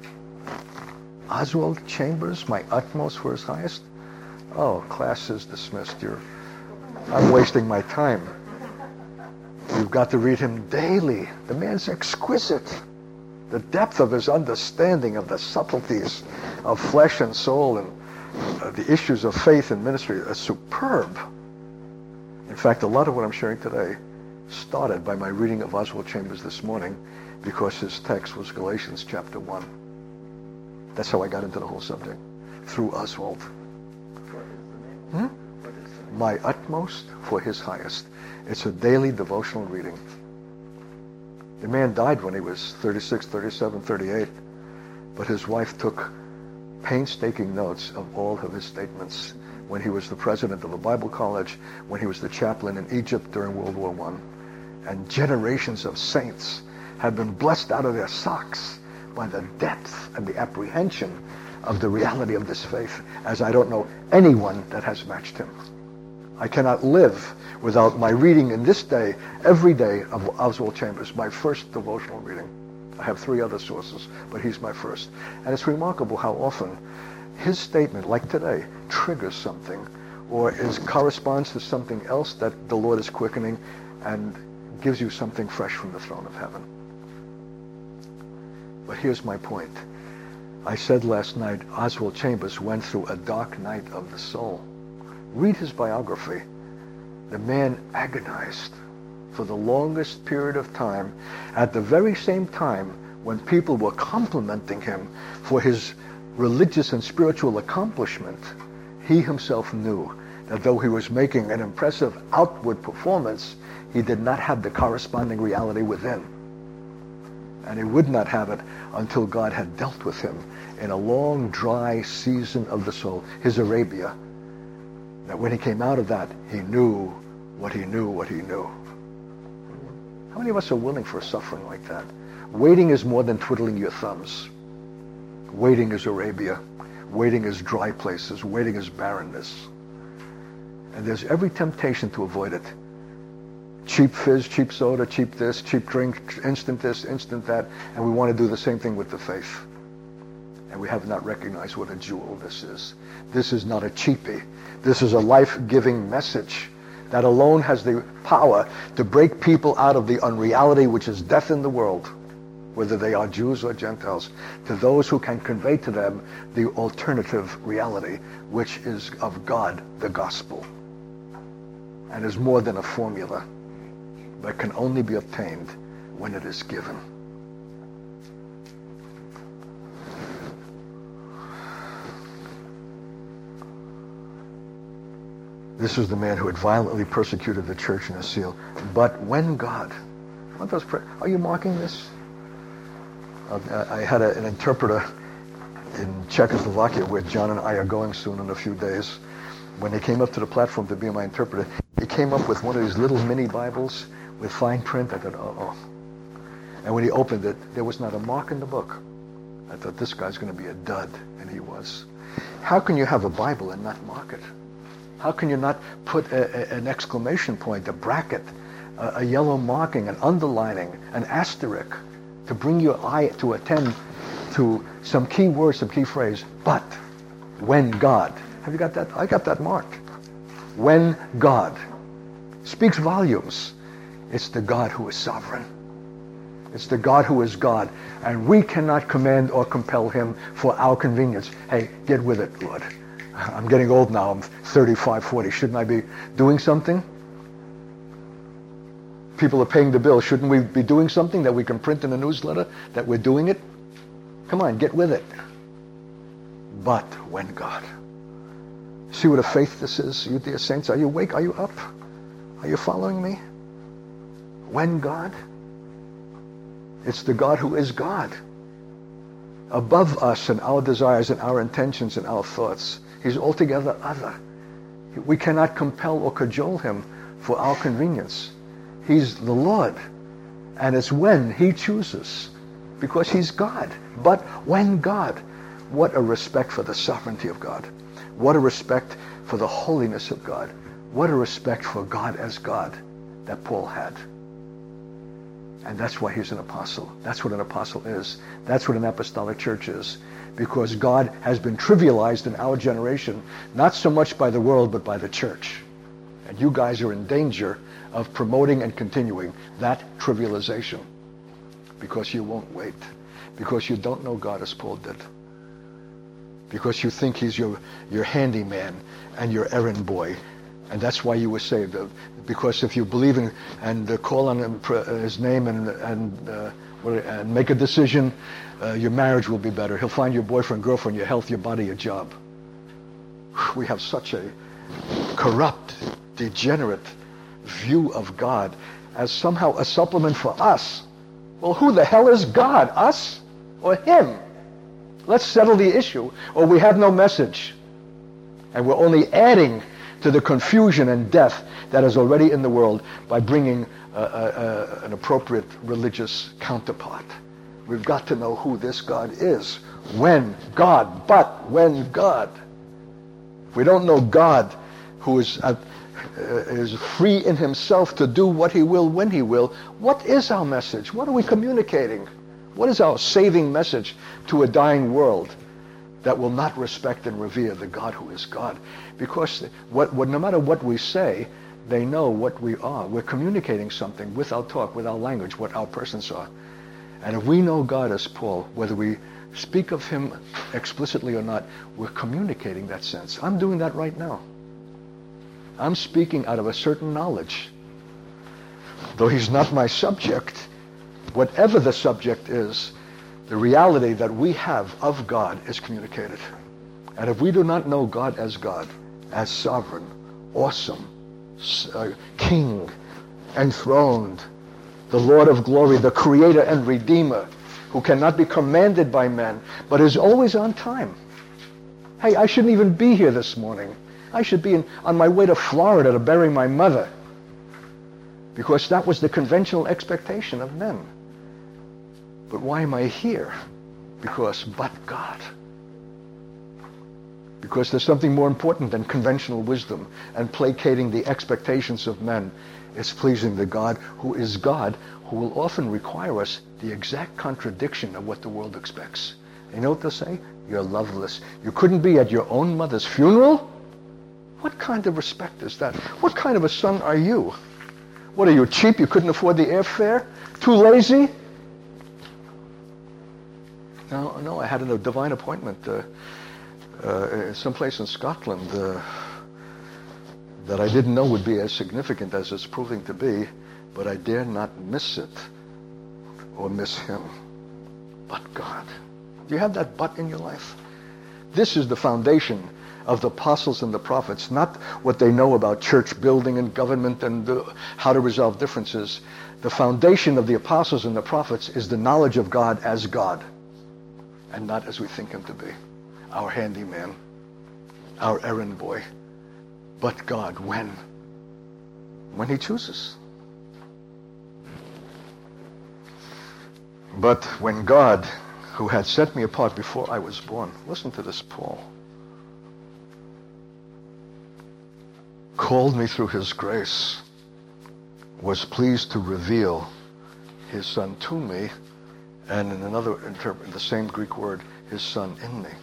[SPEAKER 1] Oswald Chambers, my utmost for his highest? Oh, class is dismissed. You're, I'm wasting my time. You've got to read him daily. The man's exquisite. The depth of his understanding of the subtleties of flesh and soul and uh, the issues of faith and ministry is superb. In fact, a lot of what I'm sharing today started by my reading of Oswald Chambers this morning, because his text was Galatians chapter one. That's how I got into the whole subject, through Oswald. Hmm? My utmost for his highest. It's a daily devotional reading. The man died when he was thirty-six, thirty-seven, thirty-eight, but his wife took painstaking notes of all of his statements when he was the president of a Bible college, when he was the chaplain in Egypt during World War One, and generations of saints have been blessed out of their socks by the depth and the apprehension of the reality of this faith, as I don't know anyone that has matched him. I cannot live without my reading in this day, every day, of Oswald Chambers, my first devotional reading. I have three other sources, but he's my first. And it's remarkable how often his statement, like today, triggers something, or is corresponds to something else that the Lord is quickening and gives you something fresh from the throne of heaven. But here's my point. I said last night, Oswald Chambers went through a dark night of the soul. Read his biography. The man agonized for the longest period of time, at the very same time when people were complimenting him for his religious and spiritual accomplishment. He himself knew that though he was making an impressive outward performance, he did not have the corresponding reality within. And he would not have it until God had dealt with him in a long, dry season of the soul, his Arabia. That when he came out of that, he knew what he knew, what he knew. How many of us are willing for suffering like that? Waiting is more than twiddling your thumbs. Waiting is Arabia. Waiting is dry places. Waiting is barrenness. And there's every temptation to avoid it. Cheap fizz, cheap soda, cheap this, cheap drink, instant this, instant that, and we want to do the same thing with the faith. And we have not recognized what a jewel this is. This is not a cheapie. This is a life-giving message that alone has the power to break people out of the unreality which is death in the world, whether they are Jews or Gentiles, to those who can convey to them the alternative reality, which is of God, the gospel, and is more than a formula, but can only be obtained when it is given. This was the man who had violently persecuted the church in a seal. But when God, aren't those pra- are you marking this? Uh, I had a, an interpreter in Czechoslovakia, where John and I are going soon in a few days. When he came up to the platform to be my interpreter, he came up with one of these little mini Bibles with fine print. I thought, uh-oh. And when he opened it, there was not a mark in the book. I thought, this guy's going to be a dud, and he was. How can you have a Bible and not mark it? How can you not put a, a, an exclamation point, a bracket, a, a yellow marking, an underlining, an asterisk, to bring your eye to attend to some key word, some key phrase? But when God. Have you got that? I got that marked. When God speaks volumes. It's the God who is sovereign. It's the God who is God. And we cannot command or compel him for our convenience. Hey, get with it, Lord. I'm getting old now. I'm thirty-five, forty. Shouldn't I be doing something? People are paying the bill. Shouldn't we be doing something that we can print in a newsletter that we're doing it? Come on, get with it. But when God. See what a faith this is, you dear saints? Are you awake? Are you up? Are you following me? When God. It's the God who is God. Above us and our desires and our intentions and our thoughts. He's altogether other. We cannot compel or cajole him for our convenience. He's the Lord. And it's when he chooses. Because he's God. But when God. What a respect for the sovereignty of God. What a respect for the holiness of God. What a respect for God as God that Paul had. And that's why he's an apostle. That's what an apostle is. That's what an apostolic church is. Because God has been trivialized in our generation, not so much by the world, but by the church. And you guys are in danger of promoting and continuing that trivialization. Because you won't wait. Because you don't know God as Paul did. Because you think he's your, your handyman and your errand boy. And that's why you were saved. Because if you believe in and uh, call on him, uh, his name and and, uh, and make a decision, uh, your marriage will be better. He'll find your boyfriend, girlfriend, your health, your body, your job. We have such a corrupt, degenerate view of God as somehow a supplement for us. Well, who the hell is God? Us or him? Let's settle the issue, or we have no message. And we're only adding to the confusion and death that is already in the world by bringing a, a, a, an appropriate religious counterpart. We've got to know who this God is. When God, but when God. If we don't know God, who is uh, is free in himself to do what he will when he will, what is our message? What are we communicating? What is our saving message to a dying world that will not respect and revere the God who is God? Because what, what, no matter what we say, they know what we are. We're communicating something with our talk, with our language, what our persons are. And if we know God as Paul, whether we speak of him explicitly or not, we're communicating that sense. I'm doing that right now. I'm speaking out of a certain knowledge. Though he's not my subject, whatever the subject is, the reality that we have of God is communicated. And if we do not know God as God, as sovereign, awesome, uh, King, enthroned, the Lord of glory, the creator and redeemer, who cannot be commanded by men, but is always on time. Hey, I shouldn't even be here this morning. I should be in, on my way to Florida to bury my mother, because that was the conventional expectation of men. But why am I here? Because but God. Because there's something more important than conventional wisdom and placating the expectations of men. It's pleasing the God who is God, who will often require us the exact contradiction of what the world expects. You know what they'll say? You're loveless. You couldn't be at your own mother's funeral? What kind of respect is that? What kind of a son are you? What, are you cheap? You couldn't afford the airfare? Too lazy? No, no, I had a divine appointment uh, uh, someplace in Scotland uh, that I didn't know would be as significant as it's proving to be, but I dare not miss it or miss him. But God. Do you have that but in your life? This is the foundation of the apostles and the prophets, not what they know about church building and government and uh, how to resolve differences. The foundation of the apostles and the prophets is the knowledge of God as God, and not as we think him to be. Our handyman, our errand boy. But God, when? When he chooses. But when God, who had set me apart before I was born, listen to this, Paul, called me through his grace, was pleased to reveal his son to me, and in another interpret the same Greek word, his son in me,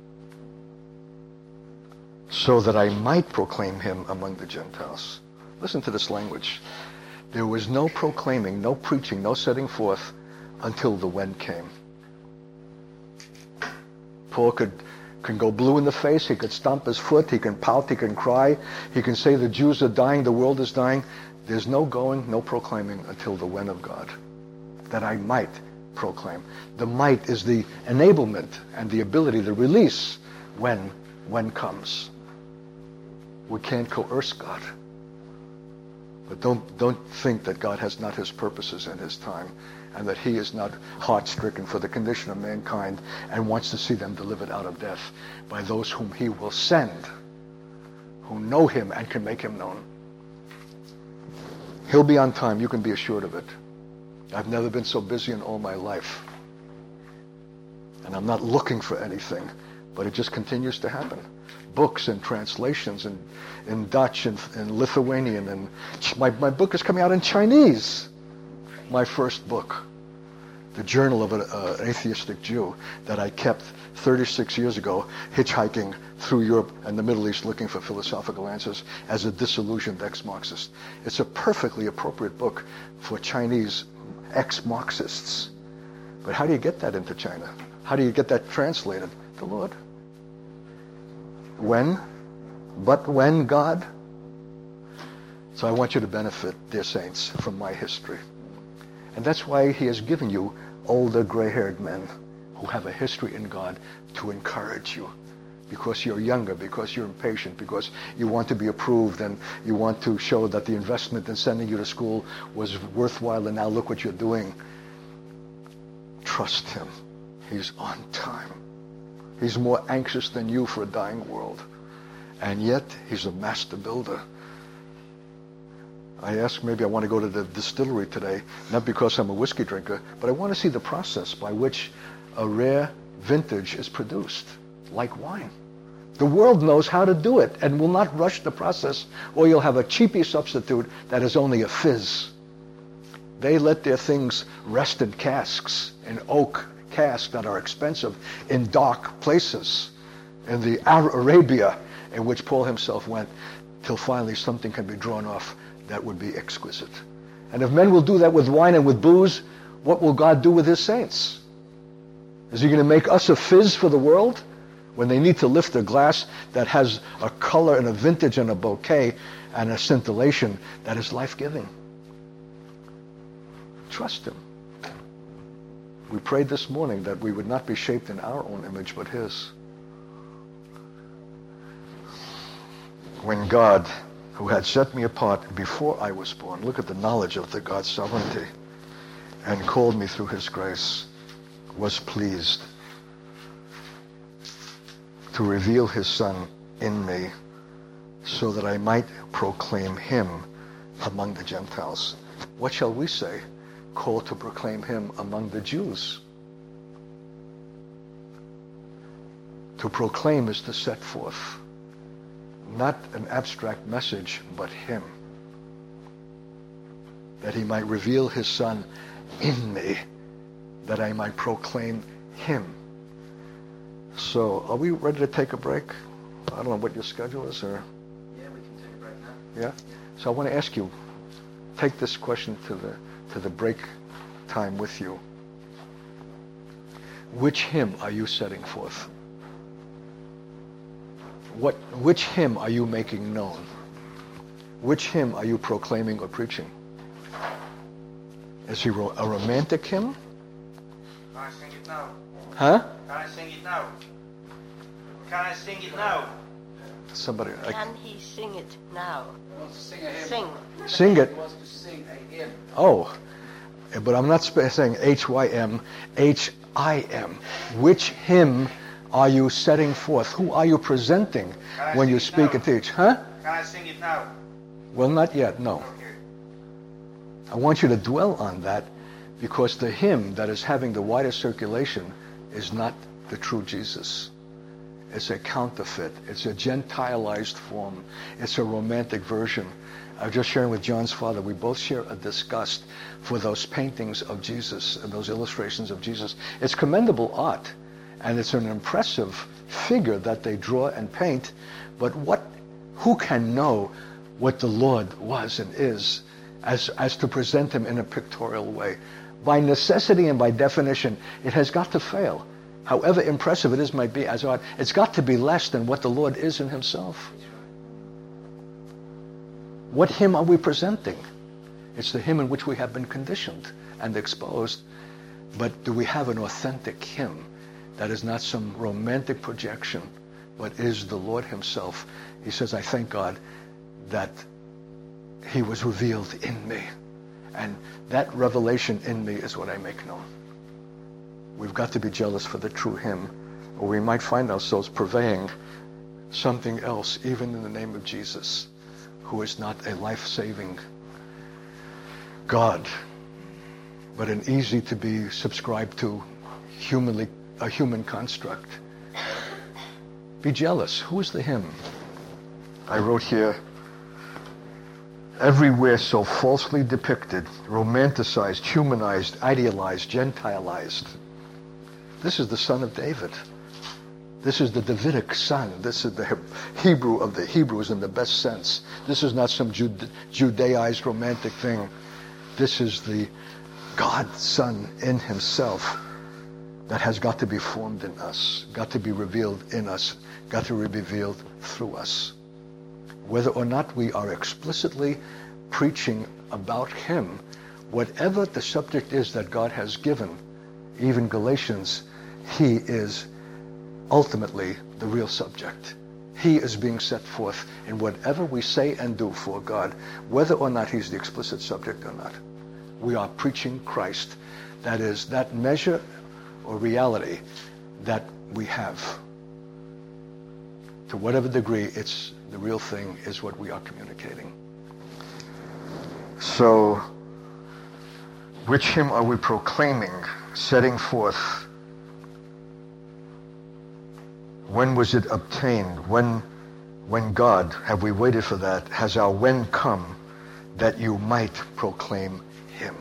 [SPEAKER 1] so that I might proclaim him among the Gentiles. Listen to this language. There was no proclaiming, no preaching, no setting forth until the when came. Paul could can go blue in the face, he could stomp his foot, he can pout, he can cry, he can say the Jews are dying, the world is dying. There's no going, no proclaiming until the when of God, that I might proclaim. The might is the enablement and the ability, the release when when comes. We can't coerce God. But don't don't think that God has not his purposes in his time, and that he is not heart-stricken for the condition of mankind and wants to see them delivered out of death by those whom he will send, who know him and can make him known. He'll be on time, you can be assured of it. I've never been so busy in all my life. And I'm not looking for anything, but it just continues to happen. Books and translations in, in Dutch and, and Lithuanian, and my, my book is coming out in Chinese. My first book, The Journal of an uh, Atheistic Jew, that I kept thirty-six years ago, hitchhiking through Europe and the Middle East looking for philosophical answers as a disillusioned ex-Marxist. It's a perfectly appropriate book for Chinese ex-Marxists. But how do you get that into China? How do you get that translated? The Lord. When? But when, God? So I want you to benefit, dear saints, from my history. And that's why he has given you older gray-haired men who have a history in God to encourage you. Because you're younger, because you're impatient, because you want to be approved, and you want to show that the investment in sending you to school was worthwhile, and now look what you're doing. Trust him. He's on time. He's more anxious than you for a dying world. And yet, he's a master builder. I asked, maybe I want to go to the distillery today, not because I'm a whiskey drinker, but I want to see the process by which a rare vintage is produced, like wine. The world knows how to do it and will not rush the process, or you'll have a cheapy substitute that is only a fizz. They let their things rest in casks, in oak casks that are expensive, in dark places, in the Arabia in which Paul himself went, till finally something can be drawn off that would be exquisite. And if men will do that with wine and with booze, what will God do with his saints? Is he going to make us a fizz for the world when they need to lift a glass that has a color and a vintage and a bouquet and a scintillation that is life-giving? Trust him. We prayed this morning that we would not be shaped in our own image but his. When God, who had set me apart before I was born, look at the knowledge of the God's sovereignty, and called me through his grace, was pleased to reveal his Son in me so that I might proclaim him among the Gentiles. What shall we say? Called to proclaim him among the Jews. To proclaim is to set forth. Not an abstract message, but him. That he might reveal his Son in me, that I might proclaim him. So, are we ready to take a break? I don't know what your schedule is, or?
[SPEAKER 2] Yeah, we can take a break now.
[SPEAKER 1] Yeah? So I want to ask you, take this question to the to the break time with you. Which hymn are you setting forth? What, which hymn are you making known? Which hymn are you proclaiming or preaching? Is he ro- a romantic hymn?
[SPEAKER 2] Can I sing it now?
[SPEAKER 1] Huh?
[SPEAKER 2] Can I sing it now? Can I sing it now?
[SPEAKER 1] Somebody. I,
[SPEAKER 3] Can he sing it now?
[SPEAKER 2] He wants to sing a hymn.
[SPEAKER 3] Sing.
[SPEAKER 1] Sing it.
[SPEAKER 2] He wants to sing a hymn.
[SPEAKER 1] Oh, but I'm not sp- saying H Y M, H I M. Which hymn are you setting forth? Who are you presenting when you speak and teach? Huh?
[SPEAKER 2] Can I sing it now?
[SPEAKER 1] Well, not yet, no.
[SPEAKER 2] Okay.
[SPEAKER 1] I want you to dwell on that, because the hymn that is having the widest circulation is not the true Jesus. It's a counterfeit. It's a Gentilized form. It's a romantic version. I was just sharing with John's father, we both share a disgust for those paintings of Jesus and those illustrations of Jesus. It's commendable art, and it's an impressive figure that they draw and paint, but what, who can know what the Lord was and is as, as to present him in a pictorial way? By necessity and by definition, it has got to fail. However impressive it is might be as art, it's got to be less than what the Lord is in himself. What hymn are we presenting? It's the hymn in which we have been conditioned and exposed. But do we have an authentic hymn that is not some romantic projection, but is the Lord himself? He says, I thank God that he was revealed in me. And that revelation in me is what I make known. We've got to be jealous for the true hymn, or we might find ourselves purveying something else, even in the name of Jesus, who is not a life-saving God, but an easy to be subscribed to humanly, a human construct. Be jealous. Who is the hymn? I wrote here, everywhere so falsely depicted, romanticized, humanized, idealized, gentilized. This is the Son of David. This is the Davidic son. This is the Hebrew of the Hebrews in the best sense. This is not some Jude- Judaized romantic thing. This is the God Son in himself that has got to be formed in us, got to be revealed in us, got to be revealed through us. Whether or not we are explicitly preaching about him, whatever the subject is that God has given, even Galatians, he is ultimately the real subject. He is being set forth in whatever we say and do for God, whether or not he's the explicit subject or not. We are preaching Christ. That is, that measure or reality that we have. to whatever degree it's the real thing, is what we are communicating. So, which hymn are we proclaiming, setting forth? When was it obtained? When, when God, have we waited for that? Has our when come that you might proclaim him?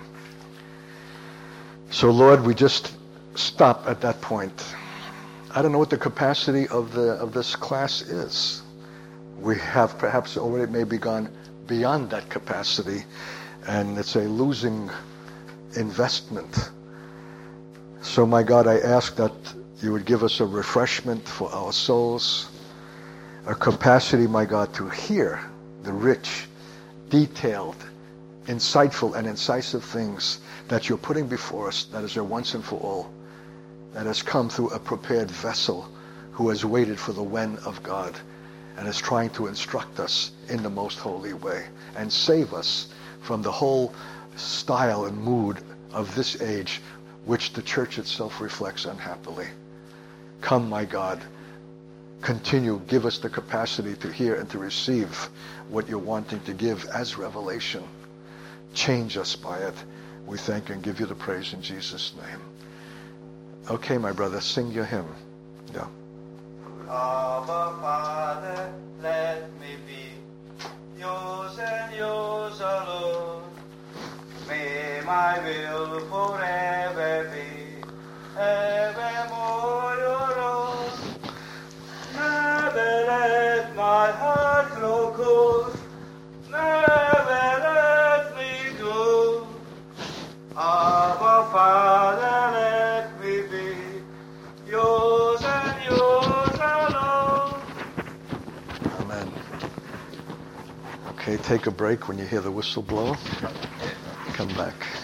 [SPEAKER 1] So Lord, we just stop at that point. I don't know what the capacity of the of this class is. We have perhaps already maybe gone beyond that capacity, and it's a losing investment. So my God, I ask that you would give us a refreshment for our souls, a capacity, my God, to hear the rich, detailed, insightful, and incisive things that you're putting before us, that is a once and for all, that has come through a prepared vessel who has waited for the when of God and is trying to instruct us in the most holy way and save us from the whole style and mood of this age, which the church itself reflects unhappily. Come, my God, continue, give us the capacity to hear and to receive what you're wanting to give as revelation. Change us by it. We thank you and give you the praise in Jesus' name. Okay, my brother, sing your hymn. Yeah.
[SPEAKER 2] Abba, Father, let me be yours and yours alone. May my will forever be evermore your own. Never let my heart grow cold. Never let me go. Abba, Father, let me be yours and yours alone.
[SPEAKER 1] Amen. Okay, take a break when you hear the whistle blow. Come back.